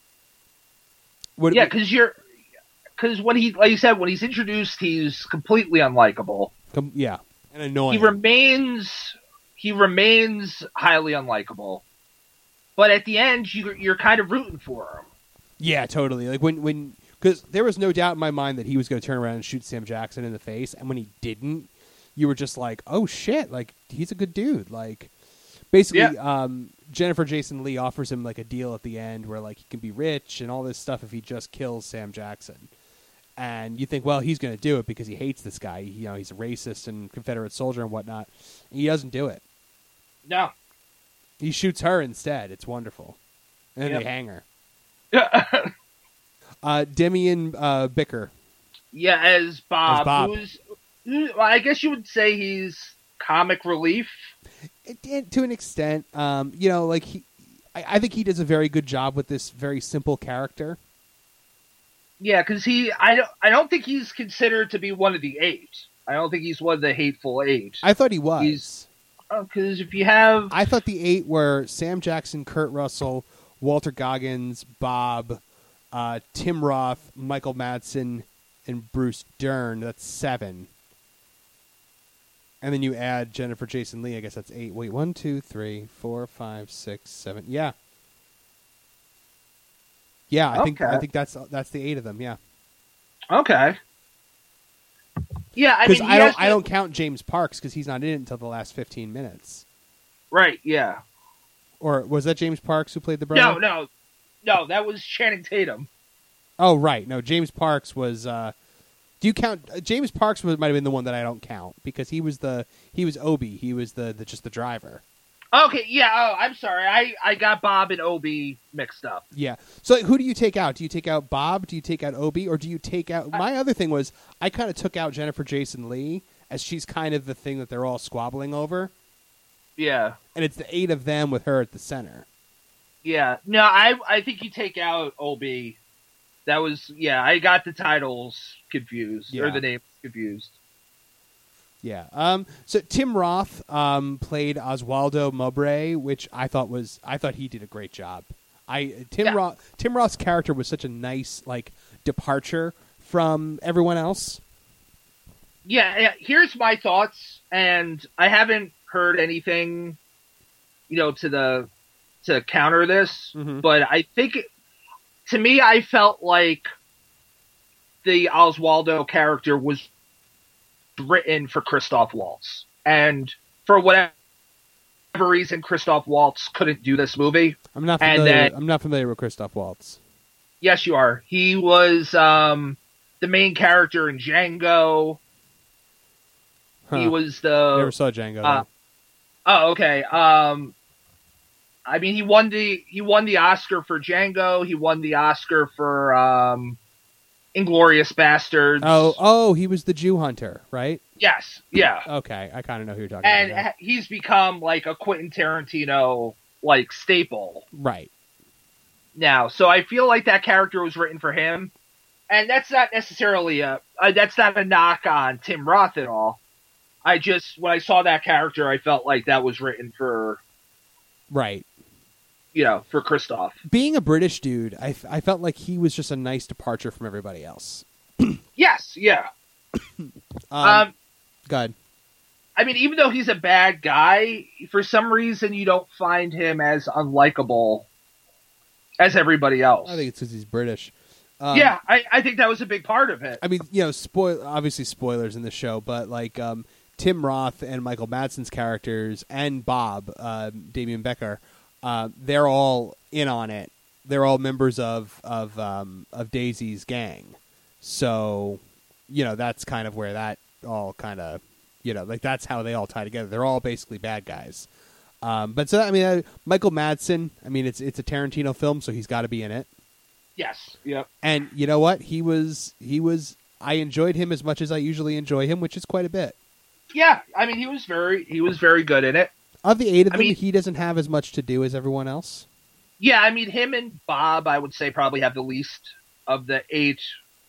Because when like you said, when he's introduced, he's completely unlikable. Yeah, and annoying. He remains highly unlikable. But at the end, you're kind of rooting for him. Yeah, totally. Like because there was no doubt in my mind that he was going to turn around and shoot Sam Jackson in the face, and when he didn't, you were just like, "Oh shit!" Like, he's a good dude. Like, basically, Jennifer Jason Leigh offers him like a deal at the end where like he can be rich and all this stuff if he just kills Sam Jackson. And you think, well, he's going to do it because he hates this guy. He's a racist and Confederate soldier and whatnot. And he doesn't do it. No. He shoots her instead. It's wonderful. And then they hang her. Demian Bicker. Yeah, as Bob. I guess you would say he's comic relief. To an extent. I think he does a very good job with this very simple character. Yeah, because I don't think he's considered to be one of the eight. I don't think he's one of the hateful eight. I thought he was. Because if you have... I thought the eight were Sam Jackson, Kurt Russell, Walter Goggins, Bob, Tim Roth, Michael Madsen, and Bruce Dern. That's 7. And then you add Jennifer Jason Leigh. I guess that's 8. Wait, 1, 2, 3, 4, 5, 6, 7. Yeah. Yeah, I think that's the 8 of them. Yeah. Okay. Yeah, I mean, I don't count James Parks because he's not in it until the last 15 minutes. Right. Yeah. Or was that James Parks who played the brother? No. That was Channing Tatum. Oh, right. No, James Parks was. Do you count James Parks? Might have been the one that I don't count because he was Obi. He was just the driver. Okay, yeah. Oh, I'm sorry. I got Bob and Obi mixed up. Yeah. So who do you take out? Do you take out Bob? Do you take out Obi? Or do you take out? My other thing was I kind of took out Jennifer Jason Leigh as she's kind of the thing that they're all squabbling over. Yeah. And it's the 8 of them with her at the center. Yeah. No, I think you take out Obi. That was, I got the titles confused, or the names confused. Yeah. So Tim Roth played Oswaldo Mowbray, which I thought he did a great job. Tim Roth's character was such a nice departure from everyone else. Yeah. Here's my thoughts, and I haven't heard anything, to counter this, but I think. To me, I felt like the Oswaldo character was written for Christoph Waltz. And for whatever reason, Christoph Waltz couldn't do this movie. I'm not familiar with Christoph Waltz. Yes, you are. He was the main character in Django. He was the... Never saw Django. Oh, okay. I mean, he won the Oscar for Django. He won the Oscar for Inglourious Bastards. Oh, he was the Jew hunter, right? Yes, yeah. Okay, I kind of know who you're talking about. And he's become like a Quentin Tarantino staple, right? Now, so I feel like that character was written for him, and that's not necessarily that's not a knock on Tim Roth at all. When I saw that character, I felt like that was written for, right. For Christoph. Being a British dude, I felt like he was just a nice departure from everybody else. Yes, yeah. Go ahead. I mean, even though he's a bad guy, for some reason you don't find him as unlikable as everybody else. I think it's because he's British. I think that was a big part of it. I mean, obviously spoilers in the show, but Tim Roth and Michael Madsen's characters and Bob, Damien Becker, they're all in on it. They're all members of Daisy's gang. So, that's kind of where that all kind of, that's how they all tie together. They're all basically bad guys. But so, I mean, Michael Madsen, I mean, it's a Tarantino film, so he's got to be in it. Yes. Yep. And you know what? He was, I enjoyed him as much as I usually enjoy him, which is quite a bit. Yeah. I mean, he was very good in it. Of the 8 of them, he doesn't have as much to do as everyone else. Yeah, I mean, him and Bob, I would say, probably have the least of the 8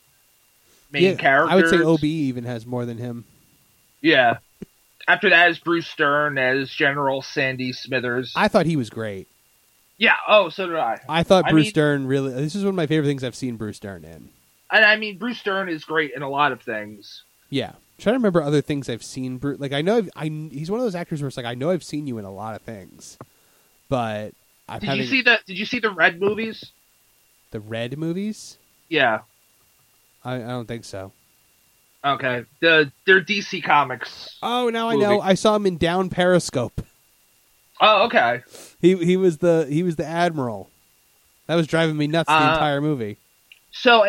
main characters. I would say OB even has more than him. Yeah. After that is Bruce Dern as General Sandy Smithers. I thought he was great. Yeah, oh, so did I. I thought Bruce Dern really... This is one of my favorite things I've seen Bruce Dern in. And I mean, Bruce Dern is great in a lot of things. Yeah. I'm trying to remember other things I've seen. I know he's one of those actors where it's I know I've seen you in a lot of things, but Did you see the Red movies? The Red movies? Yeah. I don't think so. Okay. They're DC Comics. Oh, now movie. I know. I saw him in Down Periscope. Oh, okay. He was the Admiral. That was driving me nuts the entire movie. So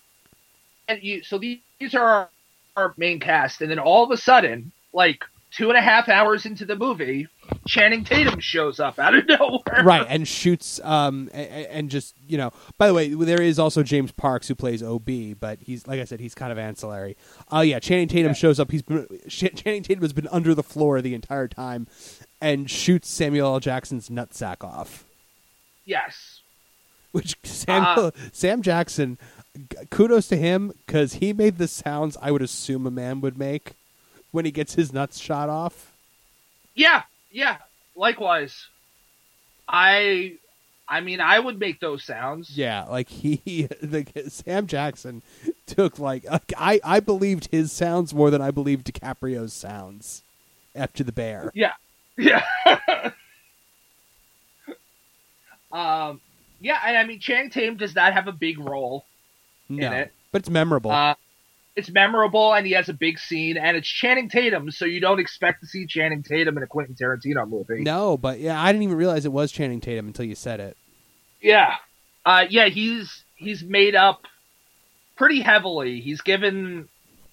these are our main cast, and then all of a sudden, 2.5 hours into the movie, Channing Tatum shows up out of nowhere. Right, and shoots, and just, by the way, there is also James Parks who plays OB, but he's, like I said, he's kind of ancillary. Oh, yeah, Channing Tatum shows up. Channing Tatum has been under the floor the entire time and shoots Samuel L. Jackson's nutsack off. Yes. Which, Sam Jackson, kudos to him, because he made the sounds I would assume a man would make when he gets his nuts shot off. Yeah. Likewise. I mean, I would make those sounds. Yeah, Sam Jackson took like I believed his sounds more than I believed DiCaprio's sounds after the bear. Yeah. Yeah, and I mean, Channing Tatum does not have a big role in it. But it's memorable. It's memorable, and he has a big scene, and it's Channing Tatum, so you don't expect to see Channing Tatum in a Quentin Tarantino movie. No, but yeah, I didn't even realize it was Channing Tatum until you said it. Yeah. He's made up pretty heavily. He's given...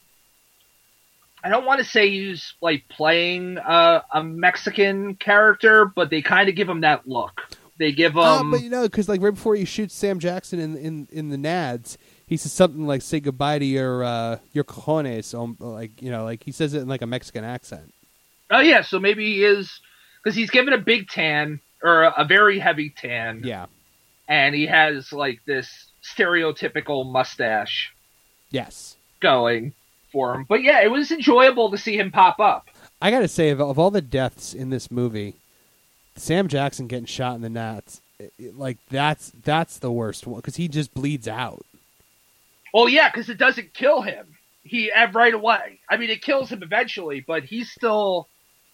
I don't want to say he's, like, playing a Mexican character, but they kind of give him that look. They give him... but because like right before he shoots Sam Jackson in the Nads, he says something like "say goodbye to your cojones," like he says it in like a Mexican accent. Oh yeah, so maybe he is, because he's given a big tan or a very heavy tan. Yeah, and he has like this stereotypical mustache. Yes, going for him, but yeah, it was enjoyable to see him pop up. I gotta say, of all the deaths in this movie, Sam Jackson getting shot in the nuts, that's the worst one because he just bleeds out. Well, yeah, because it doesn't kill him. Right away. I mean, it kills him eventually, but he's still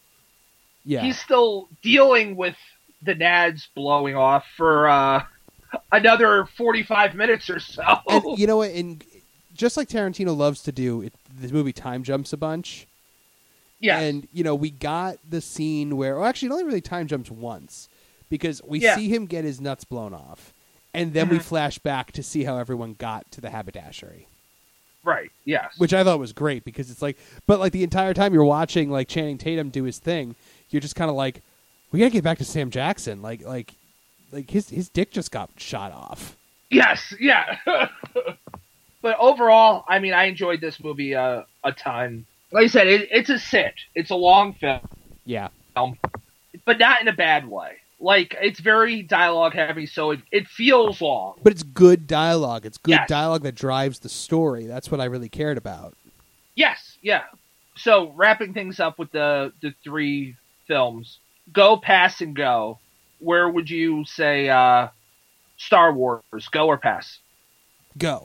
dealing with the nads blowing off for another 45 minutes or so. And you know what? And just like Tarantino loves to do, this movie time jumps a bunch. Yeah, and we got the scene where, well, actually, it only really time jumps once because we see him get his nuts blown off, and then we flash back to see how everyone got to the haberdashery. Right. Yes. Which I thought was great because it's like, but like the entire time you're watching like Channing Tatum do his thing, you're just kind of like, we gotta get back to Sam Jackson. Like his dick just got shot off. Yes. Yeah. But overall, I mean, I enjoyed this movie a ton. Like I said, it's a sit. It's a long film. Yeah. But not in a bad way. Like, it's very dialogue heavy, so it feels long. But it's good dialogue. It's good dialogue that drives the story. That's what I really cared about. Yes, yeah. So, wrapping things up with the three films, Go, Pass, and Go. Where would you say Star Wars, go or pass? Go.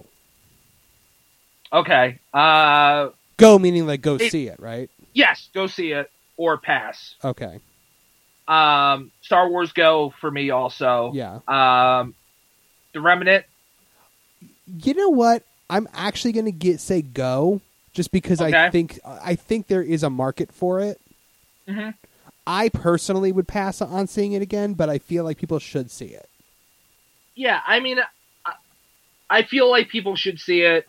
Okay. Go meaning like go see it, right? Yes, go see it, or pass. Okay. Star Wars Go for me also. Yeah. The Remnant. You know what? I'm actually going to say go, just because I think there is a market for it. Mm-hmm. I personally would pass on seeing it again, but I feel like people should see it. Yeah, I mean, I feel like people should see it.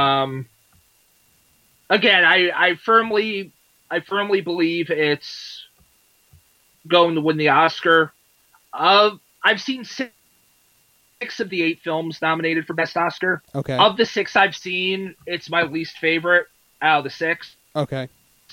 Again, I firmly believe it's going to win the Oscar. I've seen 6 of the 8 films nominated for Best Oscar. Okay. Of the 6 I've seen, it's my least favorite out of the 6. Okay.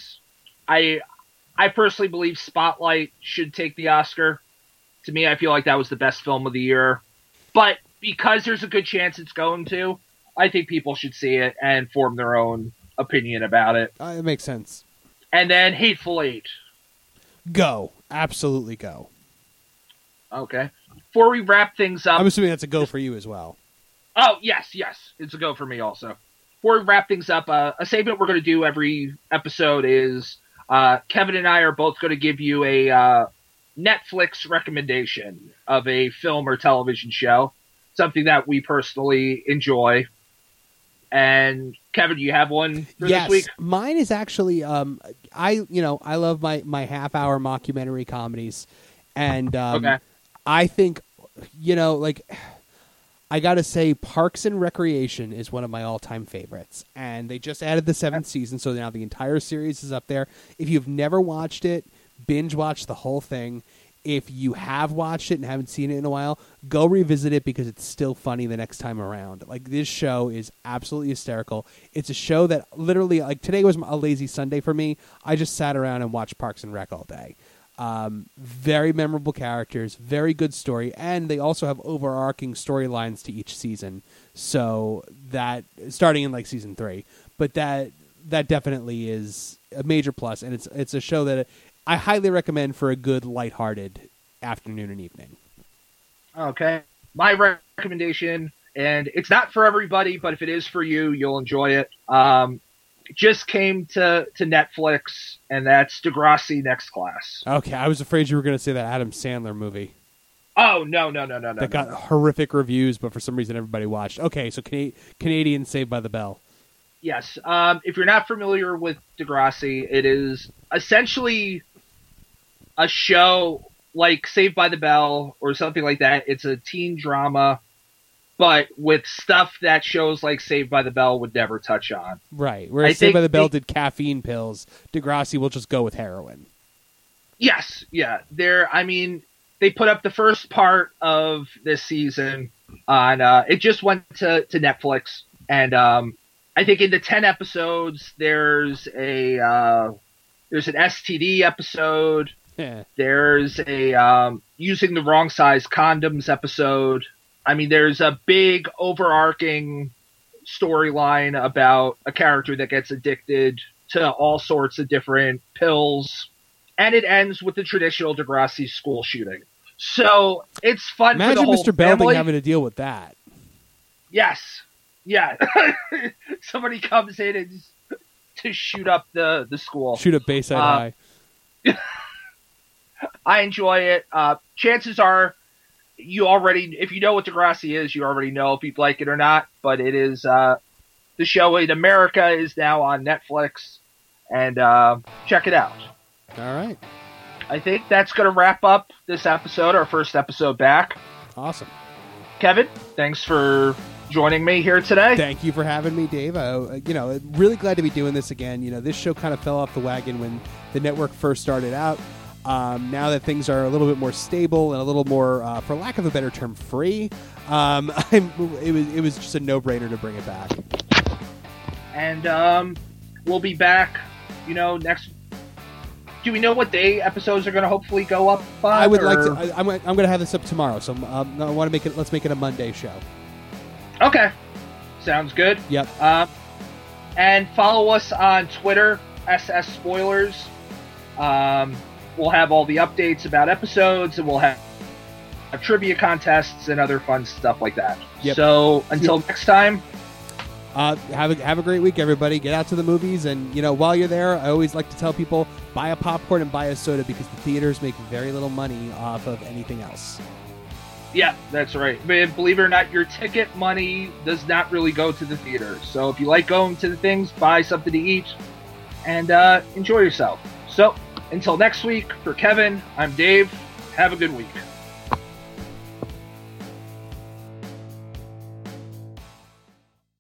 I personally believe Spotlight should take the Oscar. To me, I feel like that was the best film of the year. But because there's a good chance it's going to, I think people should see it and form their own opinion about it. It makes sense. And then Hateful Eight. Go. Absolutely go. Okay. Before we wrap things up... I'm assuming that's a go for you as well. Oh, yes. It's a go for me also. Before we wrap things up, a segment we're going to do every episode is Kevin and I are both going to give you a Netflix recommendation of a film or television show. Something that we personally enjoy. And Kevin, do you have one for this week? Mine is actually I love my half-hour mockumentary comedies, and I think I gotta say Parks and Recreation is one of my all-time favorites, and they just added the 7th season, so now the entire series is up there. If you've never watched it, binge watch the whole thing. If you have watched it and haven't seen it in a while, go revisit it because it's still funny the next time around. Like, this show is absolutely hysterical. It's a show that literally, like, today was a lazy Sunday for me. I just sat around and watched Parks and Rec all day. Very memorable characters, very good story, and they also have overarching storylines to each season. So that, starting in like season 3, but that definitely is a major plus, and it's a show that I highly recommend for a good, lighthearted afternoon and evening. Okay. My recommendation and it's not for everybody, but if it is for you, you'll enjoy it. It just came to Netflix, and that's Degrassi Next Class. Okay, I was afraid you were going to say that Adam Sandler movie. Oh, no. That got horrific reviews, but for some reason everybody watched. Okay, so Canadian Saved by the Bell. Yes. If you're not familiar with Degrassi, it is essentially a show like Saved by the Bell or something like that. It's a teen drama, but with stuff that shows like Saved by the Bell would never touch on. Right. Whereas Saved by the Bell did caffeine pills, Degrassi will just go with heroin. Yes. Yeah. They put up the first part of this season on, it just went to Netflix. And, I think in the 10 episodes, there's an STD episode. Yeah. There's a, using the wrong size condoms episode. I mean, there's a big overarching storyline about a character that gets addicted to all sorts of different pills. And it ends with the traditional Degrassi school shooting. So it's fun for the whole Mr. Belding family. having to deal with that. Yes. Yeah. Somebody comes in and to shoot up the school. Shoot up Bayside High. I enjoy it. Chances are if you know what Degrassi is, you already know if you like it or not. But it is, the show in America is now on Netflix. And check it out. All right. I think that's going to wrap up this episode, our first episode back. Awesome. Kevin, thanks for joining me here today. Thank you for having me, Dave. Really glad to be doing this again. This show kind of fell off the wagon when the network first started out. Now that things are a little bit more stable and a little more, for lack of a better term, free, it was just a no-brainer to bring it back. And we'll be back, next. Do we know what day episodes are going to hopefully go up on? I would like to. I'm going to have this up tomorrow, so I want to make it. Let's make it a Monday show. Okay, sounds good. Yep. And follow us on Twitter, SS Spoilers. We'll have all the updates about episodes, and we'll have trivia contests and other fun stuff like that. Yep. So until next time. Have a great week, everybody. Get out to the movies, and while you're there, I always like to tell people, buy a popcorn and buy a soda, because the theaters make very little money off of anything else. Yeah, that's right. But believe it or not, your ticket money does not really go to the theater. So if you like going to the things, buy something to eat and enjoy yourself. So until next week, for Kevin, I'm Dave. Have a good week.